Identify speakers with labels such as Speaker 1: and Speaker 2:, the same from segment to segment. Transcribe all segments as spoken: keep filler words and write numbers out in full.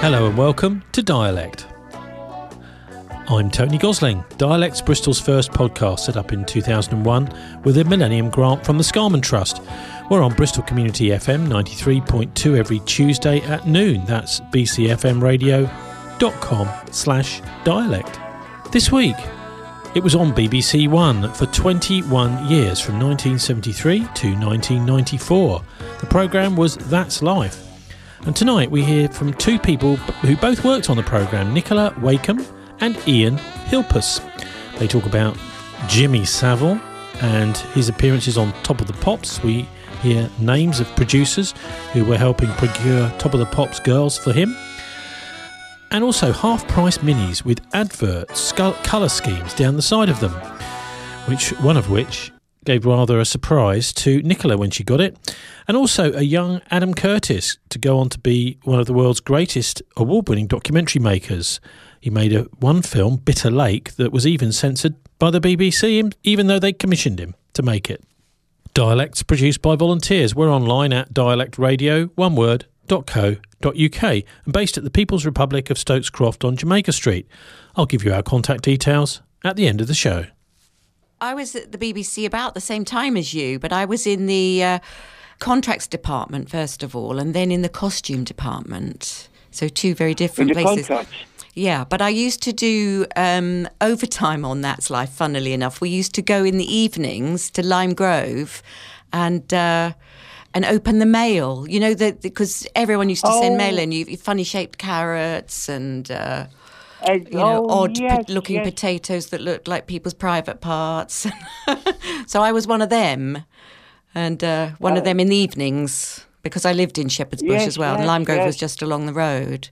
Speaker 1: Hello and welcome to Dialect. I'm Tony Gosling. Dialect's Bristol's first podcast, set up in two thousand one with a Millennium Grant from the Scarman Trust. We're on Bristol Community F M ninety-three point two every Tuesday at noon. That's b c f m radio dot com slash dialect. This week, it was on B B C One for twenty-one years, from nineteen seventy-three to nineteen ninety-four. The programme was That's Life. And tonight we hear from two people who both worked on the programme, Nicola Wakeham and Ian Hilpus. They talk about Jimmy Savile and his appearances on Top of the Pops. We hear names of producers who were helping procure Top of the Pops girls for him. And also half-price minis with adverts, colour schemes down the side of them, which one of which gave rather a surprise to Nicola when she got it. And also a young Adam Curtis to go on to be one of the world's greatest award-winning documentary makers. He made a one film, Bitter Lake, that was even censored by the B B C, even though they commissioned him to make it. Dialect's produced by volunteers. We're online at dialect radio, one word, dot co dot uk, and based at the People's Republic of Stokes Croft on Jamaica Street. I'll give you our contact details at the end of the show.
Speaker 2: I was at the B B C about the same time as you, but I was in the uh, contracts department first of all, and then in the costume department. So two very different
Speaker 3: in the
Speaker 2: places.
Speaker 3: Contracts.
Speaker 2: Yeah, but I used to do um, overtime on That's Life, funnily enough. We used to go in the evenings to Lime Grove and uh, and open the mail, you know, because everyone used to send
Speaker 3: Oh.
Speaker 2: mail in, you funny-shaped carrots and, uh,
Speaker 3: Uh,
Speaker 2: you know,
Speaker 3: oh,
Speaker 2: odd-looking
Speaker 3: yes, yes.
Speaker 2: potatoes that looked like people's private parts. So I was one of them, and uh, one of
Speaker 3: Uh,
Speaker 2: them in the evenings, because I lived in Shepherd's Bush
Speaker 3: yes,
Speaker 2: as well, and
Speaker 3: yes,
Speaker 2: Lime Grove
Speaker 3: yes.
Speaker 2: was just along the road.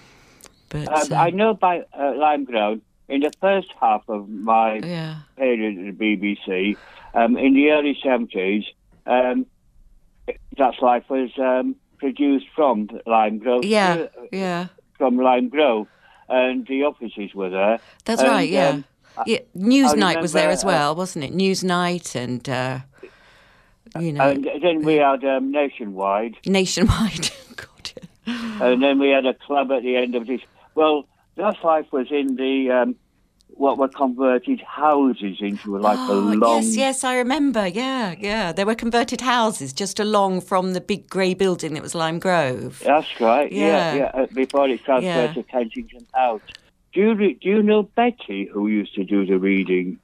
Speaker 2: But
Speaker 3: Um,
Speaker 2: uh,
Speaker 3: I know by uh, Lime Grove, in the first half of my
Speaker 2: yeah.
Speaker 3: period at the B B C, um, in the early seventies, um, That's Life was um, produced from Lime Grove.
Speaker 2: Yeah,
Speaker 3: uh,
Speaker 2: yeah.
Speaker 3: From Lime Grove, and the offices were there.
Speaker 2: That's
Speaker 3: And,
Speaker 2: right, yeah.
Speaker 3: um,
Speaker 2: yeah. Newsnight was there
Speaker 3: remember,
Speaker 2: as well, wasn't it? Newsnight and, uh, you know,
Speaker 3: And then we had um, Nationwide,
Speaker 2: Nationwide. God, yeah.
Speaker 3: and then we had a club at the end of this. Well, That's Life was in the um, what were converted houses into like
Speaker 2: oh,
Speaker 3: a long.
Speaker 2: yes, yes, I remember. Yeah, yeah. There were converted houses just along from the big grey building that was Lime Grove.
Speaker 3: That's right.
Speaker 2: Yeah.
Speaker 3: Yeah, yeah. uh, Before it transferred
Speaker 2: Yeah.
Speaker 3: to Kensington House. Do you re- do you know Betty, who used to do the reading?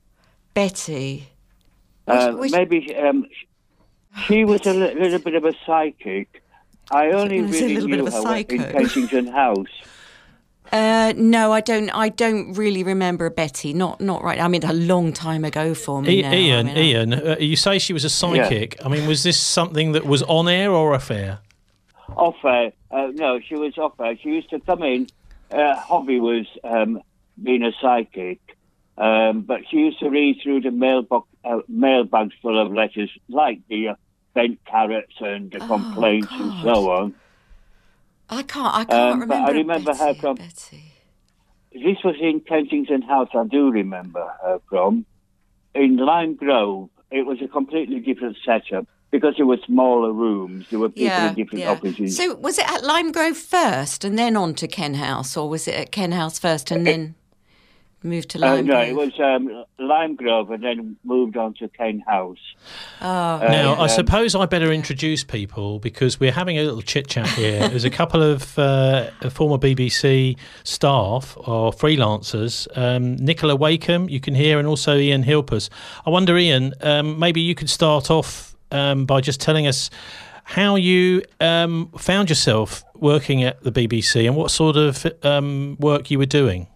Speaker 2: Betty.
Speaker 3: Uh,
Speaker 2: Which- which-
Speaker 3: maybe um, she was a li- little bit of a psychic. I only
Speaker 2: gonna say a
Speaker 3: really
Speaker 2: little bit
Speaker 3: knew
Speaker 2: of a
Speaker 3: her in
Speaker 2: psycho.
Speaker 3: Kensington House.
Speaker 2: Uh, no, I don't. I don't really remember Betty. Not, not right. I mean, a long time ago for me.
Speaker 1: I-
Speaker 2: now.
Speaker 1: Ian,
Speaker 2: I mean, I-
Speaker 1: Ian, uh, you say she was a psychic. I mean, was this something that was on air or off air?
Speaker 3: Off air. Uh, no, she was off air. She used to come in. Her hobby was um, being a psychic. Um, but she used to read through the mailbox, uh, mailbags full of letters, like the uh, bent carrots and the
Speaker 2: Oh,
Speaker 3: complaints and
Speaker 2: God.
Speaker 3: so on.
Speaker 2: I can't. I can't
Speaker 3: Um, but
Speaker 2: remember.
Speaker 3: I remember
Speaker 2: Betty,
Speaker 3: her from-
Speaker 2: Betty.
Speaker 3: This was in Kensington House, I do remember her from. In Lime Grove, it was a completely different setup because there were smaller rooms. There were people
Speaker 2: Yeah,
Speaker 3: in different
Speaker 2: yeah.
Speaker 3: offices.
Speaker 2: So was it at Lime Grove first and then on to Ken House, or was it at Ken House first and then moved to
Speaker 3: Uh,
Speaker 2: Lime
Speaker 3: no,
Speaker 2: Grove?
Speaker 3: it was um, Lime Grove and then moved on to Ken House.
Speaker 2: Oh,
Speaker 1: Now,
Speaker 3: Um,
Speaker 1: I suppose I better introduce people because we're having a little chit-chat here. There's a couple of uh, former B B C staff or freelancers, um, Nicola Wakeham, you can hear, and also Ian Hilpus. I wonder, Ian, um, maybe you could start off um, by just telling us how you um, found yourself working at the B B C and what sort of um, work you were doing.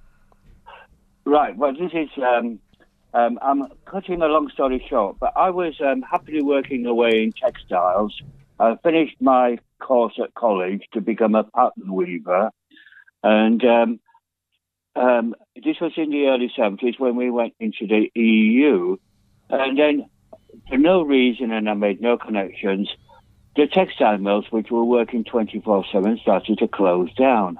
Speaker 3: Right, well, this is... Um, um, I'm cutting a long story short, but I was um, happily working away in textiles. I finished my course at college to become a pattern weaver, and um, um, this was in the early seventies when we went into the E U, and then for no reason, and I made no connections, the textile mills, which were working twenty-four seven, started to close down.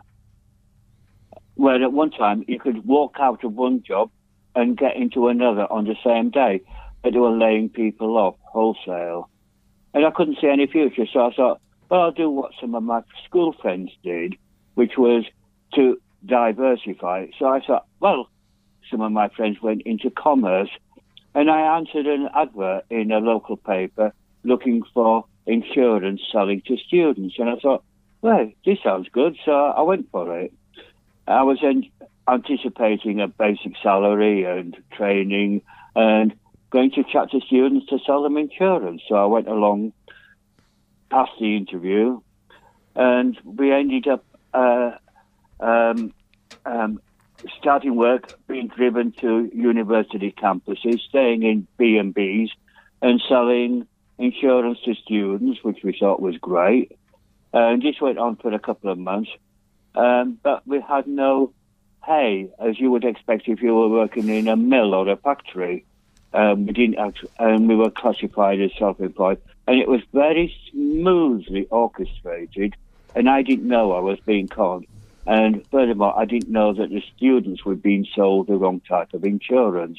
Speaker 3: Where at one time you could walk out of one job and get into another on the same day, but they were laying people off wholesale. And I couldn't see any future, so I thought, well, I'll do what some of my school friends did, which was to diversify. So I thought, well, some of my friends went into commerce, and I answered an advert in a local paper looking for insurance selling to students. And I thought, well, this sounds good. So I went for it. I was in, anticipating a basic salary and training and going to chat to students to sell them insurance. So I went along, passed the interview, and we ended up uh, um, um, starting work, being driven to university campuses, staying in B and Bs and selling insurance to students, which we thought was great. And this went on for a couple of months. Um, but we had no pay, as you would expect if you were working in a mill or a factory. Um, we didn't act, and we were classified as self-employed. And it was very smoothly orchestrated, and I didn't know I was being conned. And furthermore, I didn't know that the students were being sold the wrong type of insurance.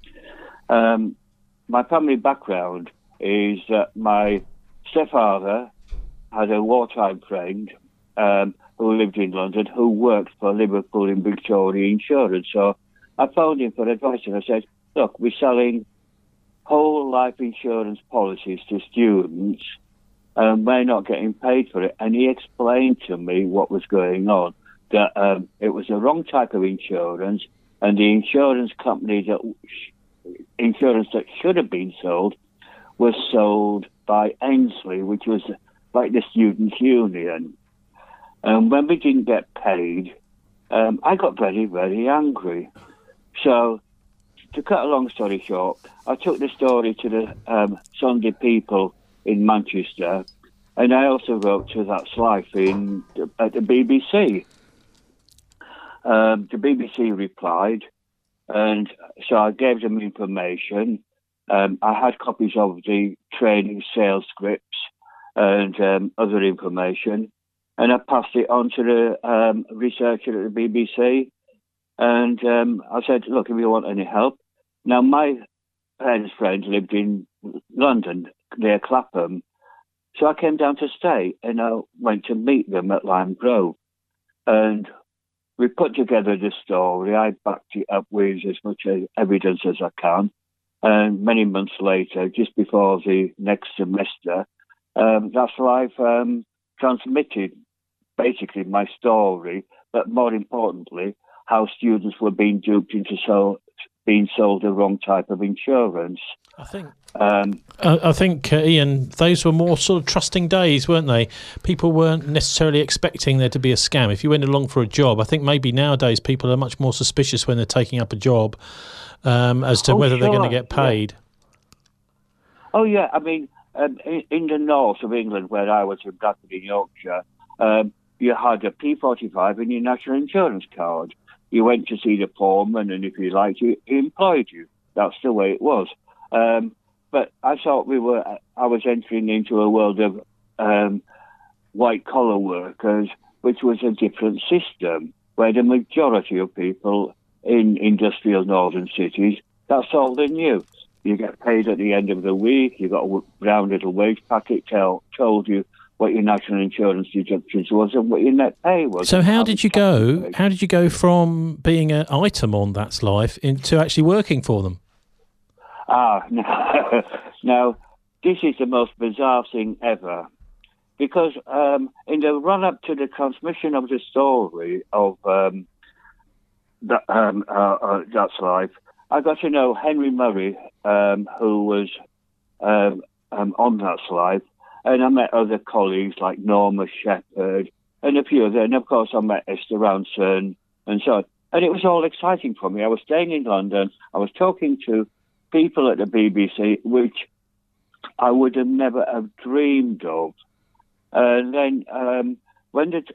Speaker 3: Um, my family background is that my stepfather had a wartime friend um, who lived in London who worked for Liverpool in Victoria Insurance. So I phoned him for advice and I said, look, we're selling whole life insurance policies to students and we're not getting paid for it. And he explained to me what was going on, that um, it was the wrong type of insurance and the insurance company that insurance that should have been sold was sold by Ainsley, which was like the students' union. And when we didn't get paid, um, I got very, very angry. So, to cut a long story short, I took the story to the um, Sunday People in Manchester, and I also wrote to That's Life in at the B B C. Um, the B B C replied, and so I gave them information. Um, I had copies of the training sales scripts and um, other information, and I passed it on to the um, researcher at the B B C. And um, I said, look, if you want any help. Now, my parents' friend lived in London, near Clapham. So I came down to stay, and I went to meet them at Lime Grove. And we put together the story. I backed it up with as much evidence as I can. And many months later, just before the next semester, um, That's Life um, transmitted basically my story, but more importantly, how students were being duped into so, being sold the wrong type of insurance.
Speaker 1: I think,
Speaker 3: um,
Speaker 1: I, I think, uh, Ian, those were more sort of trusting days, weren't they? People weren't necessarily expecting there to be a scam. If you went along for a job, I think maybe nowadays people are much more suspicious when they're taking up a job um, as to
Speaker 3: oh,
Speaker 1: whether
Speaker 3: sure.
Speaker 1: they're going to get paid.
Speaker 3: Yeah. Oh, yeah. I mean, um, in, in the north of England, where I was in Bradford in Yorkshire, um, you had a P forty-five in your national insurance card. You went to see the foreman, and if you liked you, he employed you. That's the way it was. Um, but I thought we were, I was entering into a world of um, white-collar workers, which was a different system, where the majority of people in industrial northern cities, that's all they knew. You get paid at the end of the week, you got a brown little wage packet, tell, told you what your national insurance deductions was and what your net pay was.
Speaker 1: So how did you go? How did you go from being an item on That's Life into actually working for them?
Speaker 3: Ah, no. Now, this is the most bizarre thing ever, because um, in the run-up to the transmission of the story of um, the, um, uh, uh, That's Life, I got to know Henry Murray, um, who was um, um, on That's Life, and I met other colleagues like Norma Shepherd and a few others. And, of course, I met Esther Ranson and so on. And it was all exciting for me. I was staying in London. I was talking to people at the B B C, which I would have never have dreamed of. And then um, when it,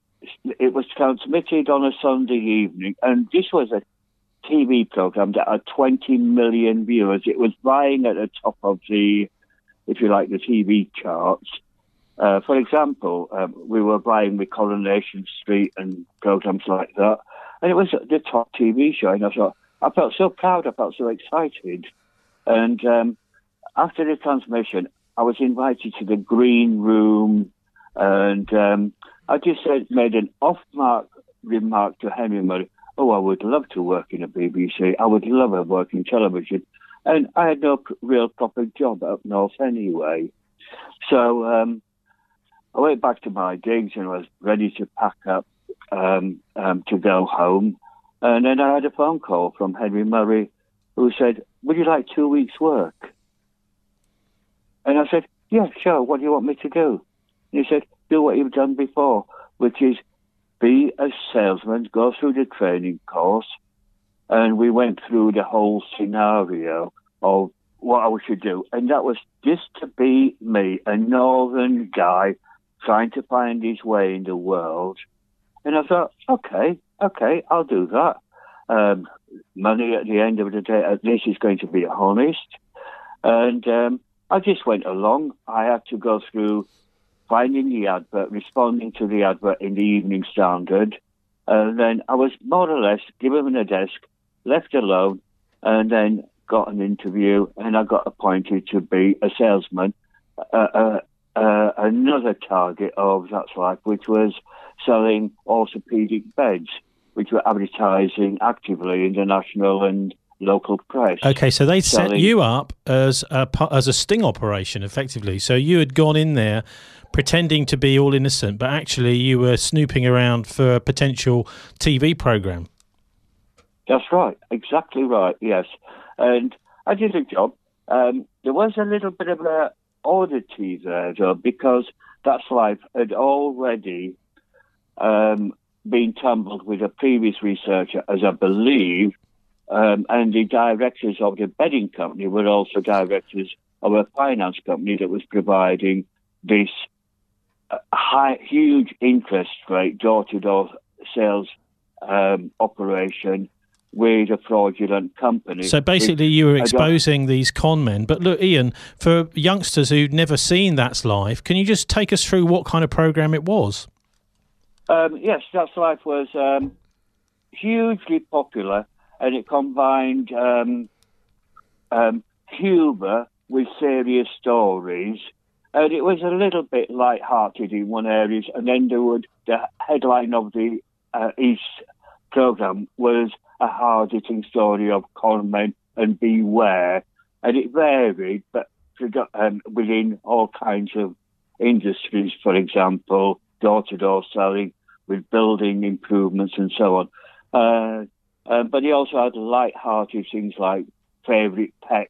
Speaker 3: it was transmitted on a Sunday evening, and this was a T V program that had twenty million viewers. It was vying at the top of the, if you like, the T V charts. Uh, for example, um, we were vying with Coronation Street and programs like that. And it was the top T V show. And I thought, I felt so proud. I felt so excited. And um, after the transmission, I was invited to the green room. And um, I just said, made an off-mark remark to Henry Murray, oh, I would love to work in a B B C. I would love to work in television. And I had no p- real proper job up north anyway. So um, I went back to my digs and was ready to pack up um, um, to go home. And then I had a phone call from Henry Murray who said, would you like two weeks' work? And I said, yeah, sure. What do you want me to do? And he said, do what you've done before, which is be a salesman, go through the training course. And we went through the whole scenario of what I should do. And that was just to be me, a northern guy trying to find his way in the world. And I thought, okay, okay, I'll do that. Um, money at the end of the day, at least is going to be honest. And um, I just went along. I had to go through finding the advert, responding to the advert in the Evening Standard. And then I was more or less given a desk, left alone, and then got an interview, and I got appointed to be a salesman. Uh, uh, uh, another target of That's Life, which was selling orthopedic beds, which were advertising actively in the national and local press.
Speaker 1: Okay, so they set
Speaker 3: selling...
Speaker 1: you up as a as a sting operation, effectively. So you had gone in there pretending to be all innocent, but actually you were snooping around for a potential T V programme.
Speaker 3: That's right, exactly right, yes. And I did a job. Um, there was a little bit of an oddity there, though, because That's Life had already um, been tumbled with a previous researcher, as I believe, um, and the directors of the bedding company were also directors of a finance company that was providing this uh, high, huge interest rate door-to-door sales um, operation with a fraudulent company.
Speaker 1: So basically you were exposing these con men. But look, Ian, for youngsters who've never seen That's Life, can you just take us through what kind of programme it was?
Speaker 3: Um, yes, That's Life was um, hugely popular, and it combined um, um, humour with serious stories. And it was a little bit light-hearted in one area, and then there would, the headline of the uh, East programme was a hard-hitting story of con men and beware. And it varied, but um, within all kinds of industries, for example, door-to-door selling with building improvements and so on. Uh, uh, but he also had light-hearted things like favourite pets.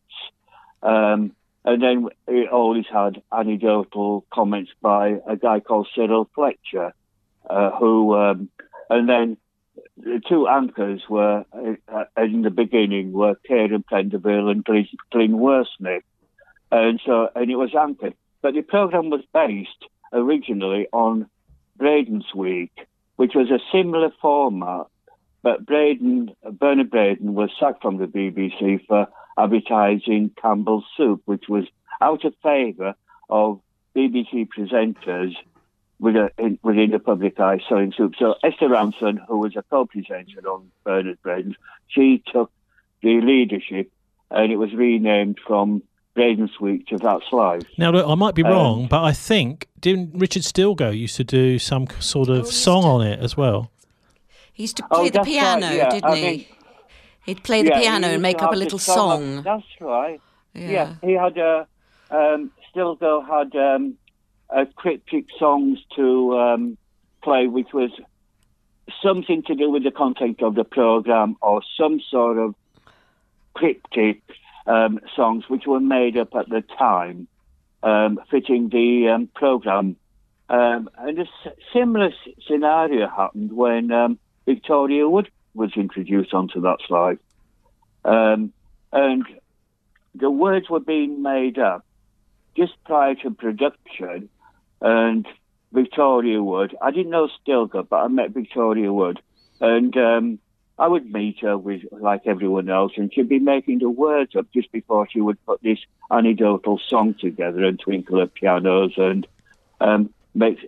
Speaker 3: Um, and then he always had anecdotal comments by a guy called Cyril Fletcher, uh, who, um, and then the two anchors were, uh, in the beginning, were Kieran Prenderville and Glyn Worsnick. And so, and it was anchored. But the programme was based originally on Braden's Week, which was a similar format, but Braden, Bernard Braden was sacked from the B B C for advertising Campbell's soup, which was out of favour of B B C presenters with a, in, within the public eye selling soup. So Esther Ranson, who was a co-presenter on Bernard Braden, she took the leadership, and it was renamed from Braden's Week to That's Life.
Speaker 1: Now, look, I might be wrong,
Speaker 3: um,
Speaker 1: but I think, didn't Richard Stilgo used to do some sort of oh, song to, on it as well?
Speaker 2: He used to play oh, the piano, right, yeah. didn't I he? Mean, He'd play the
Speaker 3: yeah,
Speaker 2: piano and make up a little song.
Speaker 3: song. That's right.
Speaker 2: Yeah.
Speaker 3: yeah, he had a, um, Stilgo had um, a cryptic songs to um, play, which was something to do with the content of the programme or some sort of cryptic um, songs which were made up at the time, um, fitting the um, programme. Um, and a s- similar s- scenario happened when um, Victoria Wood was introduced onto That's Life. Um, and the words were being made up just prior to production, and Victoria Wood, I didn't know Stilgo, but I met Victoria Wood, and um, I would meet her with, like everyone else, and she'd be making the words up just before she would put this anecdotal song together and twinkle her pianos and um, make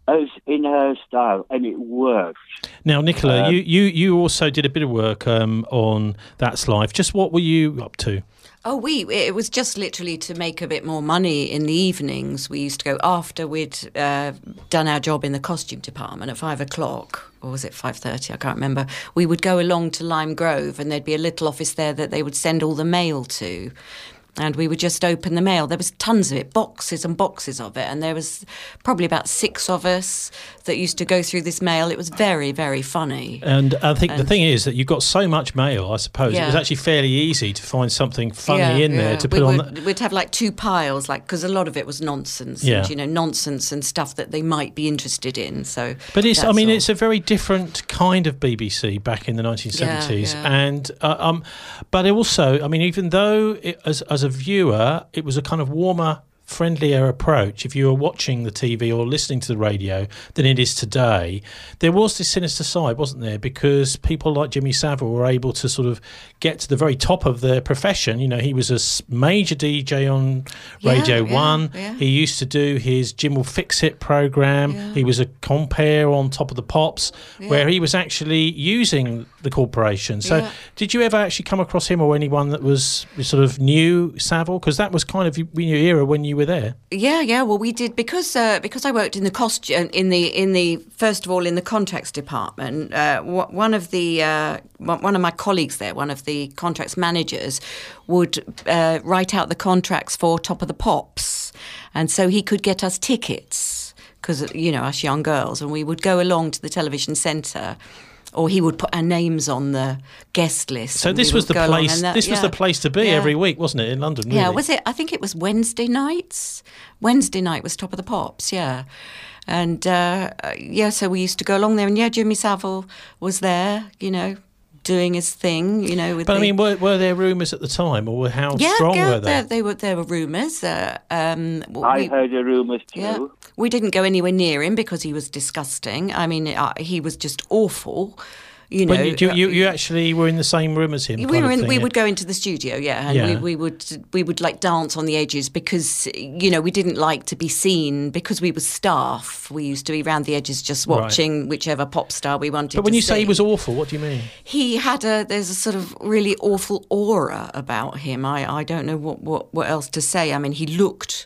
Speaker 3: as in her style, and it worked.
Speaker 1: Now, Nicola,
Speaker 3: Um,
Speaker 1: you, you, you also did a bit of work um, on That's Life. Just what were you up to?
Speaker 2: Oh, we, it was just literally to make a bit more money in the evenings. We used to go after we'd uh, done our job in the costume department at five o'clock, or was it five thirty? I can't remember. We would go along to Lime Grove, and there'd be a little office there that they would send all the mail to. And we would just open the mail. There was tons of it, boxes and boxes of it. And there was probably about six of us that used to go through this mail. It was very, very funny.
Speaker 1: And I think
Speaker 2: And-
Speaker 1: the thing is that you've got so much mail, I suppose. It
Speaker 2: Yeah.
Speaker 1: was actually fairly easy to find something funny
Speaker 2: Yeah,
Speaker 1: in there
Speaker 2: yeah.
Speaker 1: to
Speaker 2: we
Speaker 1: put on.
Speaker 2: would,
Speaker 1: The,
Speaker 2: We'd have like two piles, like because a lot of it was nonsense.
Speaker 1: Yeah.
Speaker 2: And, you know, nonsense and stuff that they might be interested in. So,
Speaker 1: but it's, I
Speaker 2: that's
Speaker 1: mean,
Speaker 2: all.
Speaker 1: it's a very different kind of B B C back in the nineteen seventies.
Speaker 2: Yeah, yeah.
Speaker 1: And, uh, um, but it also, I mean, even though it, as, as a viewer, it was a kind of warmer, friendlier approach if you were watching the T V or listening to the radio than it is today. There was this sinister side, wasn't there? Because people like Jimmy Savile were able to sort of get to the very top of their profession. You know, he was a s- major D J on
Speaker 2: Yeah,
Speaker 1: Radio
Speaker 2: yeah,
Speaker 1: one.
Speaker 2: yeah.
Speaker 1: He used to do his Jim Will Fix It program.
Speaker 2: Yeah.
Speaker 1: He was a compere on Top of the Pops,
Speaker 2: Yeah.
Speaker 1: where he was actually using the corporation. So
Speaker 2: Yeah.
Speaker 1: did you ever actually come across him or anyone that was sort of new Savile? Because that was kind of in your era when you were there.
Speaker 2: Yeah, yeah. Well, we did because uh, because I worked in the costume in the in the first of all in the contracts department. Uh, w- one of the uh, one one of my colleagues there, one of the contracts managers, would uh, write out the contracts for Top of the Pops, and so he could get us tickets because you know us young girls, and we would go along to the television centre. Or he would put our names on the guest list.
Speaker 1: So
Speaker 2: and
Speaker 1: this
Speaker 2: we
Speaker 1: was
Speaker 2: would
Speaker 1: the
Speaker 2: go along,
Speaker 1: place.
Speaker 2: and that-
Speaker 1: This was
Speaker 2: yeah.
Speaker 1: the place to be
Speaker 2: Yeah.
Speaker 1: every week, wasn't it, in London? Really?
Speaker 2: Yeah, was it? I think it was Wednesday nights. Wednesday night was Top of the Pops, yeah. And, uh, yeah, so we used to go along there. And, yeah, Jimmy Savile was there, you know, doing his thing, you know. With
Speaker 1: But I
Speaker 2: the,
Speaker 1: mean, were, were there rumours at the time, or how
Speaker 2: yeah,
Speaker 1: strong
Speaker 2: yeah,
Speaker 1: were they?
Speaker 2: There, they were, there were rumours. Uh, um,
Speaker 3: I
Speaker 2: we-
Speaker 3: heard the rumours too.
Speaker 2: yeah. We didn't go anywhere near him because he was disgusting. I mean, uh, he was just awful. You know,
Speaker 1: When you, you, you, you actually were in the same room as him.
Speaker 2: we
Speaker 1: kind
Speaker 2: were
Speaker 1: of
Speaker 2: in,
Speaker 1: thing,
Speaker 2: we
Speaker 1: yeah?
Speaker 2: would go into the studio, yeah, and
Speaker 1: Yeah.
Speaker 2: we, we would we would like dance on the edges because you know we didn't like to be seen because we were staff. We used to be around the edges just
Speaker 1: Right.
Speaker 2: watching whichever pop star we wanted.
Speaker 1: But when
Speaker 2: to
Speaker 1: you say he
Speaker 2: see.
Speaker 1: was awful, what do you mean?
Speaker 2: He had a there's a sort of really awful aura about him. I, I don't know what, what, what else to say. I mean, he looked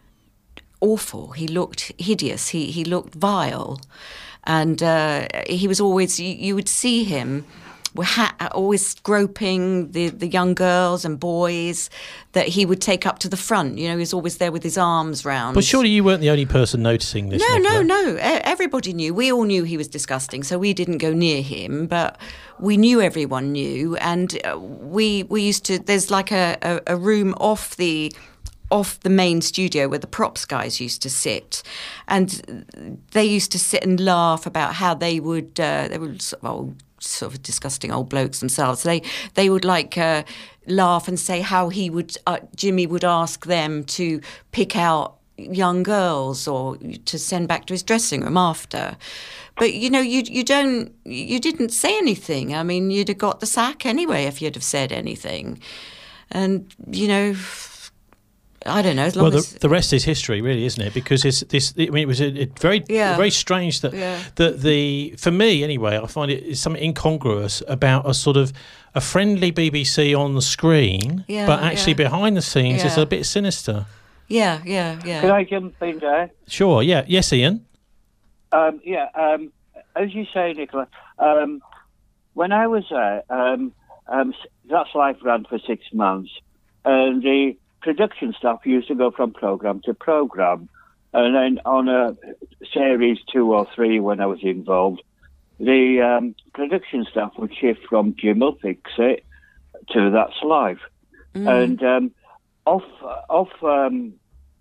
Speaker 2: awful. He looked hideous. He he looked vile, and uh, he was always you, you would see him. Were ha- always groping the, the young girls and boys that he would take up to the front. You know, he was always there with his arms round.
Speaker 1: But surely you weren't the only person noticing this.
Speaker 2: No,
Speaker 1: Nicola.
Speaker 2: no, no. E- Everybody knew. We all knew he was disgusting, so we didn't go near him. But we knew everyone knew, and uh, we we used to. There's like a, a, a room off the off the main studio where the props guys used to sit, and they used to sit and laugh about how they would. Uh, they were sort of old, sort of disgusting old blokes themselves. They they would like. Uh, laugh and say how he would uh, Jimmy would ask them to pick out young girls or to send back to his dressing room after. But you know, you you don't you didn't say anything. I mean, you'd have got the sack anyway if you'd have said anything. And you know, I don't know. As long
Speaker 1: Well, the,
Speaker 2: as
Speaker 1: the rest is history, really, isn't it? Because it's this. I mean, it was a, a very,
Speaker 2: Yeah.
Speaker 1: very strange that
Speaker 2: Yeah.
Speaker 1: that the for me anyway. I find it is something incongruous about a sort of a friendly B B C on the screen,
Speaker 2: Yeah,
Speaker 1: but actually
Speaker 2: yeah.
Speaker 1: behind the scenes it's
Speaker 2: Yeah.
Speaker 1: a bit sinister.
Speaker 2: yeah, yeah,
Speaker 3: Can
Speaker 2: yeah.
Speaker 3: I jump in there?
Speaker 1: Sure. Yeah. Yes, Ian.
Speaker 3: Um, yeah, um, as you say, Nicola, um, when I was there, um, um, That's Life ran for six months, and the production staff used to go from programme to programme, and then on a series two or three when I was involved, the um, production staff would shift from Jim Will Fix It to That's Life. And um, off, off, um,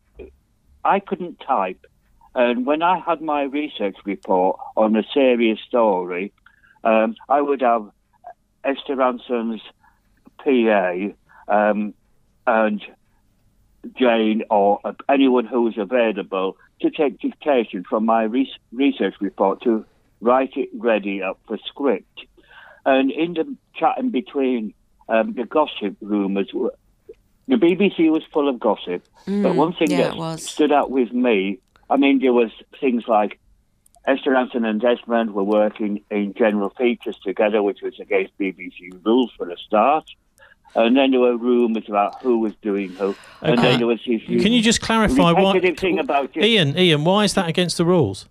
Speaker 3: I couldn't type. And when I had my research report on a serious story, um, I would have Esther Ranson's P A um, and Jane or anyone who was available to take dictation from my re- research report to write it ready up for script. And in the chat in between, um, the gossip rumours were, the B B C was full of gossip, but one thing
Speaker 2: yeah,
Speaker 3: that
Speaker 2: it was.
Speaker 3: stood out with me, I mean, there was things like Esther Ranson and Desmond were working in General Features together, which was against B B C rules for a start. And then there were rumours about who was doing who. And
Speaker 1: Okay.
Speaker 3: then there was this
Speaker 1: Can you just clarify why?
Speaker 3: repetitive thing about it.
Speaker 1: Ian, Ian, why is that against the rules?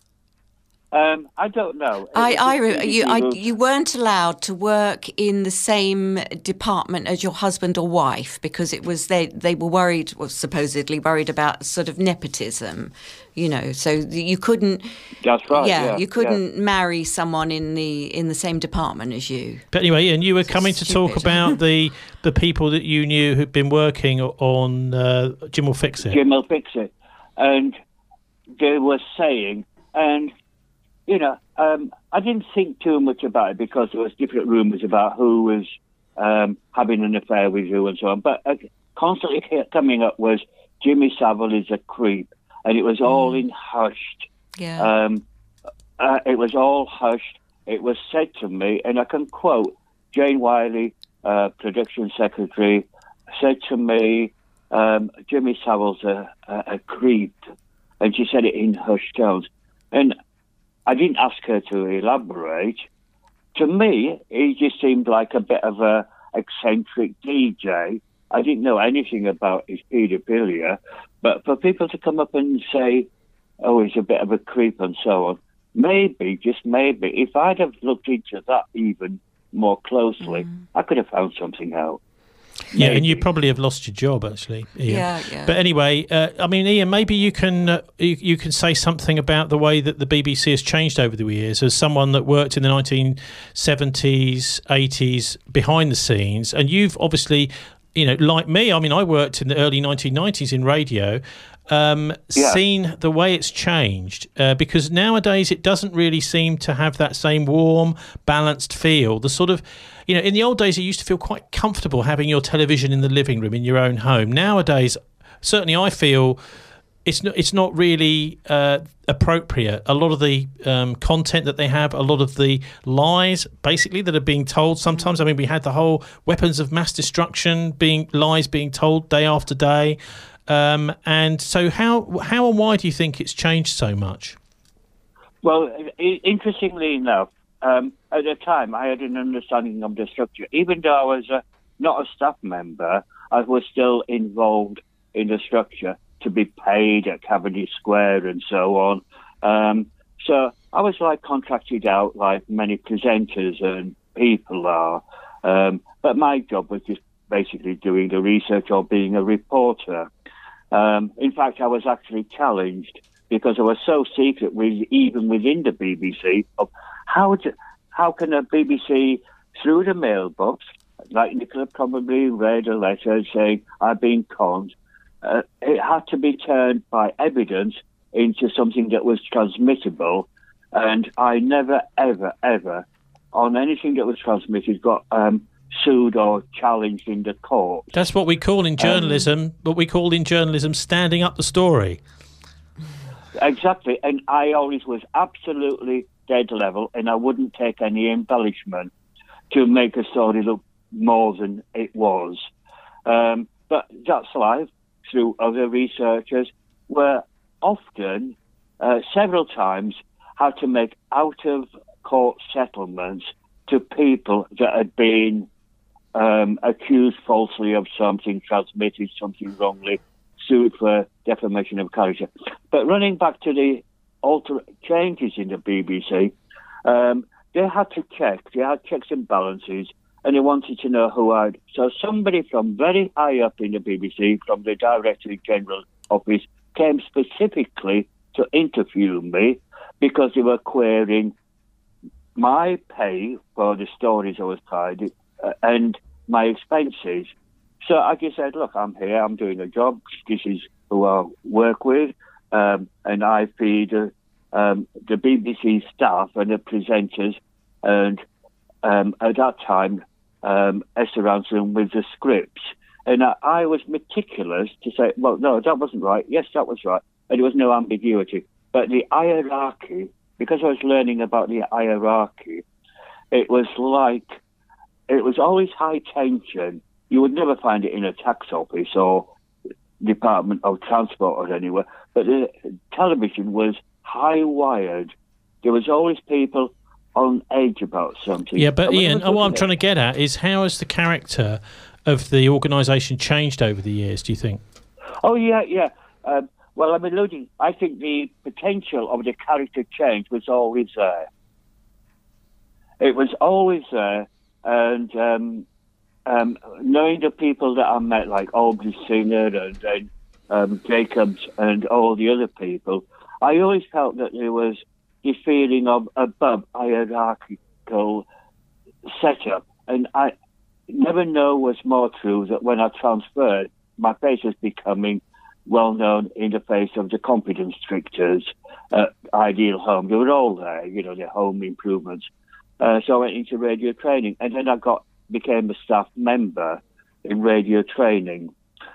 Speaker 3: Um, I don't know. It
Speaker 2: I,
Speaker 3: was
Speaker 2: I,
Speaker 3: just
Speaker 2: re-
Speaker 3: B B C
Speaker 2: you, I,
Speaker 3: rules.
Speaker 2: you weren't allowed to work in the same department as your husband or wife because it was they, they were worried, well, supposedly worried about sort of nepotism, you know. So you couldn't.
Speaker 3: That's right.
Speaker 2: yeah,
Speaker 3: Yeah,
Speaker 2: you couldn't marry someone in the in the same department as you.
Speaker 1: But anyway, Ian, you were coming to talk
Speaker 2: stupid.
Speaker 1: about the the people that you knew who'd been working on uh, Jim Will Fix It.
Speaker 3: Jim will fix it. And they were saying, and, you know, um, I didn't think too much about it because there was different rumours about who was um, having an affair with who and so on. But uh, constantly coming up was Jimmy Savile is a creep. And it was all in hushed.
Speaker 2: Yeah.
Speaker 3: Um, uh, it was all hushed. It was said to me, and I can quote Jane Wiley, uh, production secretary, said to me, um, Jimmy Savile's a, a, a creep. And she said it in hushed tones. And I didn't ask her to elaborate. To me, he just seemed like a bit of a eccentric D J. I didn't know anything about his paedophilia, but for people to come up and say, oh, he's a bit of a creep and so on, maybe, just maybe, if I'd have looked into that even more closely, mm. I could have found something out.
Speaker 1: Yeah,
Speaker 3: Maybe.
Speaker 1: and you probably have lost your job, actually, Ian.
Speaker 2: Yeah, yeah.
Speaker 1: But anyway, uh, I mean, Ian, maybe you can uh, you, you can say something about the way that the B B C has changed over the years. As someone that worked in the nineteen seventies, eighties, behind the scenes, and you've obviously, you know, like me, I mean, I worked in the early nineteen nineties in radio, um,
Speaker 3: yeah.
Speaker 1: seen the way it's changed, uh, because nowadays it doesn't really seem to have that same warm, balanced feel. The sort of, you know, in the old days, it used to feel quite comfortable having your television in the living room in your own home. Nowadays, certainly I feel it's not, it's not really uh, appropriate. A lot of the um, content that they have, a lot of the lies, basically, that are being told sometimes. I mean, we had the whole weapons of mass destruction, being lies being told day after day. Um, and so how how and why do you think it's changed so much?
Speaker 3: Well, interestingly enough, um, at the time I had an understanding of the structure. Even though I was uh, not a staff member, I was still involved in the structure to be paid at Cavendish Square and so on. Um, so I was like contracted out like many presenters and people are. Um, but my job was just basically doing the research or being a reporter. Um, in fact, I was actually challenged because I was so secret, with, even within the B B C, of how to, how can a B B C, through the mailbox, like Nicola probably read a letter saying, I've been conned, uh, it had to be turned by evidence into something that was transmittable. And I never, ever, ever, on anything that was transmitted, got um, sued or challenged in the court.
Speaker 1: That's what we call in journalism, um, what we call in journalism, standing up the story.
Speaker 3: Exactly. And I always was absolutely dead level, and I wouldn't take any embellishment to make a story look more than it was. Um, but that's life. Through other researchers, were often, uh, several times, had to make out-of-court settlements to people that had been um, accused falsely of something, transmitted something wrongly, sued for defamation of character. But running back to the alter changes in the B B C, um, they had to check, they had checks and balances, and they wanted to know who I'd... So somebody from very high up in the B B C, from the Director General Office, came specifically to interview me because they were querying my pay for the stories I was paid uh, and my expenses. So I just said, look, I'm here, I'm doing a job, this is who I work with, um, and I feed uh, um, the B B C staff and the presenters, and um, at that time, um, Esther Ranson with the scripts. And I, I was meticulous to say, well, no, that wasn't right, yes, that was right, and there was no ambiguity. But the hierarchy, because I was learning about the hierarchy, it was like, it was always high tension. You would never find it in a tax office or Department of Transport or anywhere. But the television was high-wired there was always people on edge about something.
Speaker 1: Yeah, but
Speaker 3: And when I
Speaker 1: Ian,
Speaker 3: was
Speaker 1: what I'm
Speaker 3: looking
Speaker 1: trying to
Speaker 3: at-
Speaker 1: get at is how has the character of the organisation changed over the years, do you think?
Speaker 3: Oh, yeah, yeah. Um, well, I'm alluding, I think the potential of the character change was always there. It was always there, and um, um, knowing the people that I met, like Aubrey Singer and then um, Jacobs and all the other people, I always felt that there was the feeling of above hierarchical setup, and I never know was more true that when I transferred, my face was becoming well known in the face of the competence stricters, uh, Ideal Home. They were all there, you know, the home improvements. Uh, so I went into radio training, and then I got became a staff member in radio training.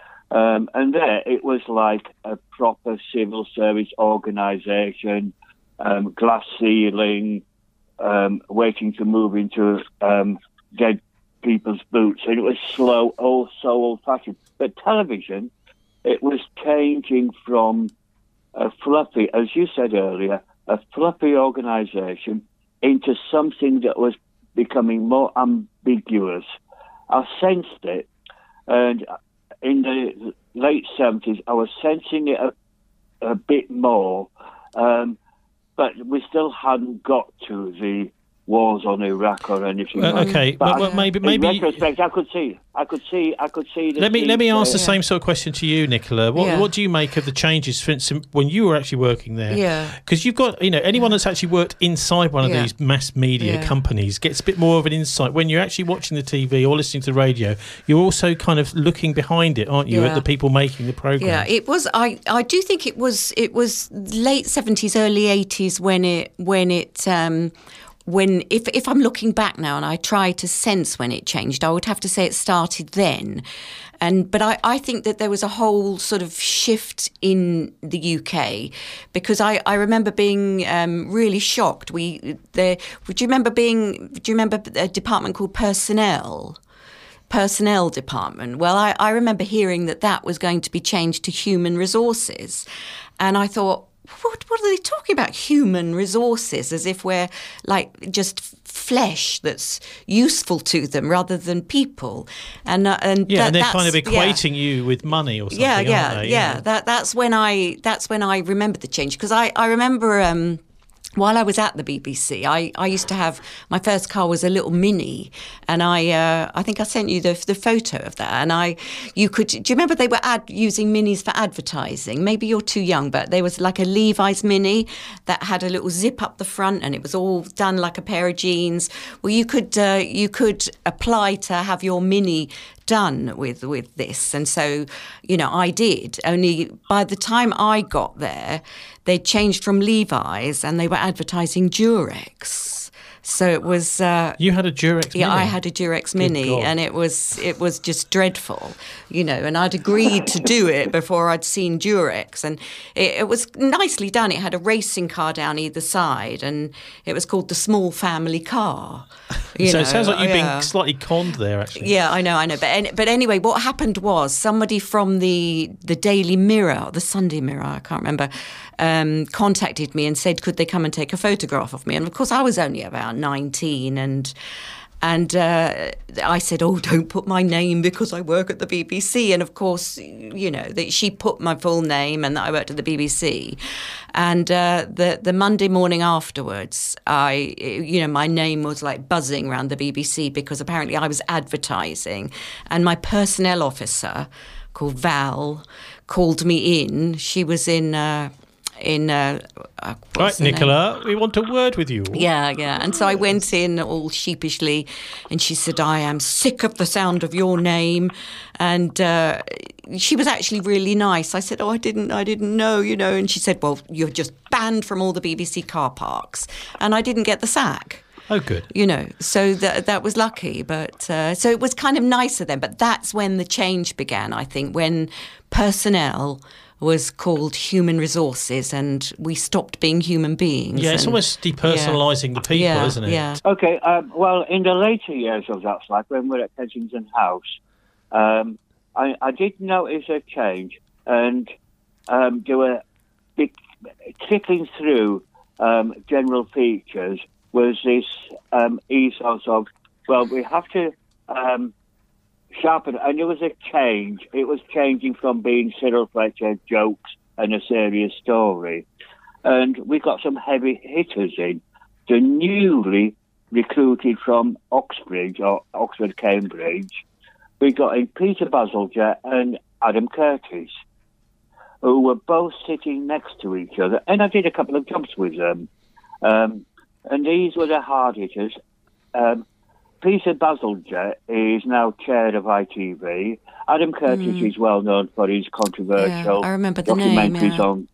Speaker 3: Um, and there it was like a proper civil service organisation, um, glass ceiling, um, waiting to move into um, dead people's boots. And it was slow, oh, so old-fashioned. But television, it was changing from a fluffy, as you said earlier, a fluffy organisation into something that was becoming more ambiguous. I sensed it, and in the late seventies, I was sensing it a, a bit more, um, but we still hadn't got to the wars on Iraq or anything.
Speaker 1: Uh,
Speaker 3: like
Speaker 1: okay,
Speaker 3: that.
Speaker 1: but,
Speaker 3: I-
Speaker 1: well, maybe
Speaker 3: in
Speaker 1: maybe.
Speaker 3: retrospect, I could see, I could see, I could see. The
Speaker 1: Let me let me
Speaker 3: seeds
Speaker 1: ask the
Speaker 3: there.
Speaker 1: same sort of question to you, Nicola. What
Speaker 2: Yeah.
Speaker 1: what do you make of the changes, for instance, when you were actually working there?
Speaker 2: Yeah.
Speaker 1: Because you've got, you know, anyone that's actually worked inside one of
Speaker 2: Yeah.
Speaker 1: these mass media
Speaker 2: Yeah.
Speaker 1: companies gets a bit more of an insight. When you're actually watching the T V or listening to the radio, you're also kind of looking behind it, aren't you,
Speaker 2: Yeah.
Speaker 1: at the people making the program?
Speaker 2: Yeah, it was. I, I do think it was. It was late seventies, early eighties when it when it um, when if if I'm looking back now and I try to sense when it changed, I would have to say it started then. And but I, I think that there was a whole sort of shift in the U K because I, I remember being um, really shocked. We there. Would you remember being? Do you remember a department called Personnel? Personnel department. Well, I, I remember hearing that that was going to be changed to human resources. And I thought, what, what are they talking about? Human resources, as if we're like just flesh that's useful to them rather than people. And uh, and
Speaker 1: Yeah,
Speaker 2: that-
Speaker 1: and they're kind of
Speaker 2: that's- yeah.
Speaker 1: equating you with money or something,
Speaker 2: Yeah, yeah,
Speaker 1: aren't they?
Speaker 2: yeah. That that's when I that's when I remember the change because I I remember. Um, While I was at the B B C, I, I used to have my first car was a little Mini, and I uh, I think I sent you the the photo of that. And I you could do you remember they were ad, using Minis for advertising? Maybe you're too young, but there was like a Levi's Mini that had a little zip up the front, and it was all done like a pair of jeans. Well, you could uh, you could apply to have your Mini done with with this, and so you know I did. Only by the time I got there, they'd changed from Levi's and they were advertising Durex. So it was. Uh,
Speaker 1: You had a Durex
Speaker 2: yeah,
Speaker 1: Mini?
Speaker 2: I had a Durex Mini,
Speaker 1: God.
Speaker 2: and it was it was just dreadful, you know. And I'd agreed to do it before I'd seen Durex, and it, it was nicely done. It had a racing car down either side, and it was called the small family car. You
Speaker 1: So
Speaker 2: know,
Speaker 1: it sounds like you've
Speaker 2: yeah.
Speaker 1: been slightly conned there, actually.
Speaker 2: Yeah, I know, I know. But any, but anyway, what happened was somebody from the the Daily Mirror, or the Sunday Mirror, I can't remember, um, contacted me and said, could they come and take a photograph of me? And of course, I was only about nineteen, and and uh, I said, oh, don't put my name because I work at the B B C. And of course, you know, that she put my full name and that I worked at the B B C. And uh, the the Monday morning afterwards, I, you know, my name was like buzzing around the B B C because apparently I was advertising, and my personnel officer called Val called me in. She was in. Uh, in uh, uh, what's
Speaker 1: Right,
Speaker 2: the name?
Speaker 1: Nicola, we want a word with you.
Speaker 2: Yeah, yeah. And so I went in all sheepishly, and she said, I am sick of the sound of your name. And uh, she was actually really nice. I said, oh, I didn't, I didn't know, you know. And she said, well, you're just banned from all the B B C car parks. And I didn't get the sack.
Speaker 1: Oh, good.
Speaker 2: You know, so that that was lucky. But uh, so it was kind of nicer then. But that's when the change began, I think, when personnel was called human resources, and we stopped being human beings.
Speaker 1: Yeah, it's
Speaker 2: and-
Speaker 1: almost depersonalising the people,
Speaker 2: yeah,
Speaker 1: isn't it?
Speaker 2: Yeah.
Speaker 3: Okay, um, well, in the later years of that life, when we were at Kensington House, um, I, I did notice a change, and um, there were big, trickling through um, general features was this um, ethos of, well, we have to um, sharpen, and there was a change. It was changing from being Cyril Fletcher jokes and a serious story. And we got some heavy hitters in. The newly recruited from Oxbridge, or Oxford, Cambridge, we got in Peter Bazalgette and Adam Curtis, who were both sitting next to each other. And I did a couple of jumps with them. Um, and these were the hard hitters. Um, Peter Bazalgette is now chair of I T V. Adam Curtis mm. is well known for his controversial
Speaker 2: yeah, I remember the
Speaker 3: documentaries
Speaker 2: name, yeah.
Speaker 3: on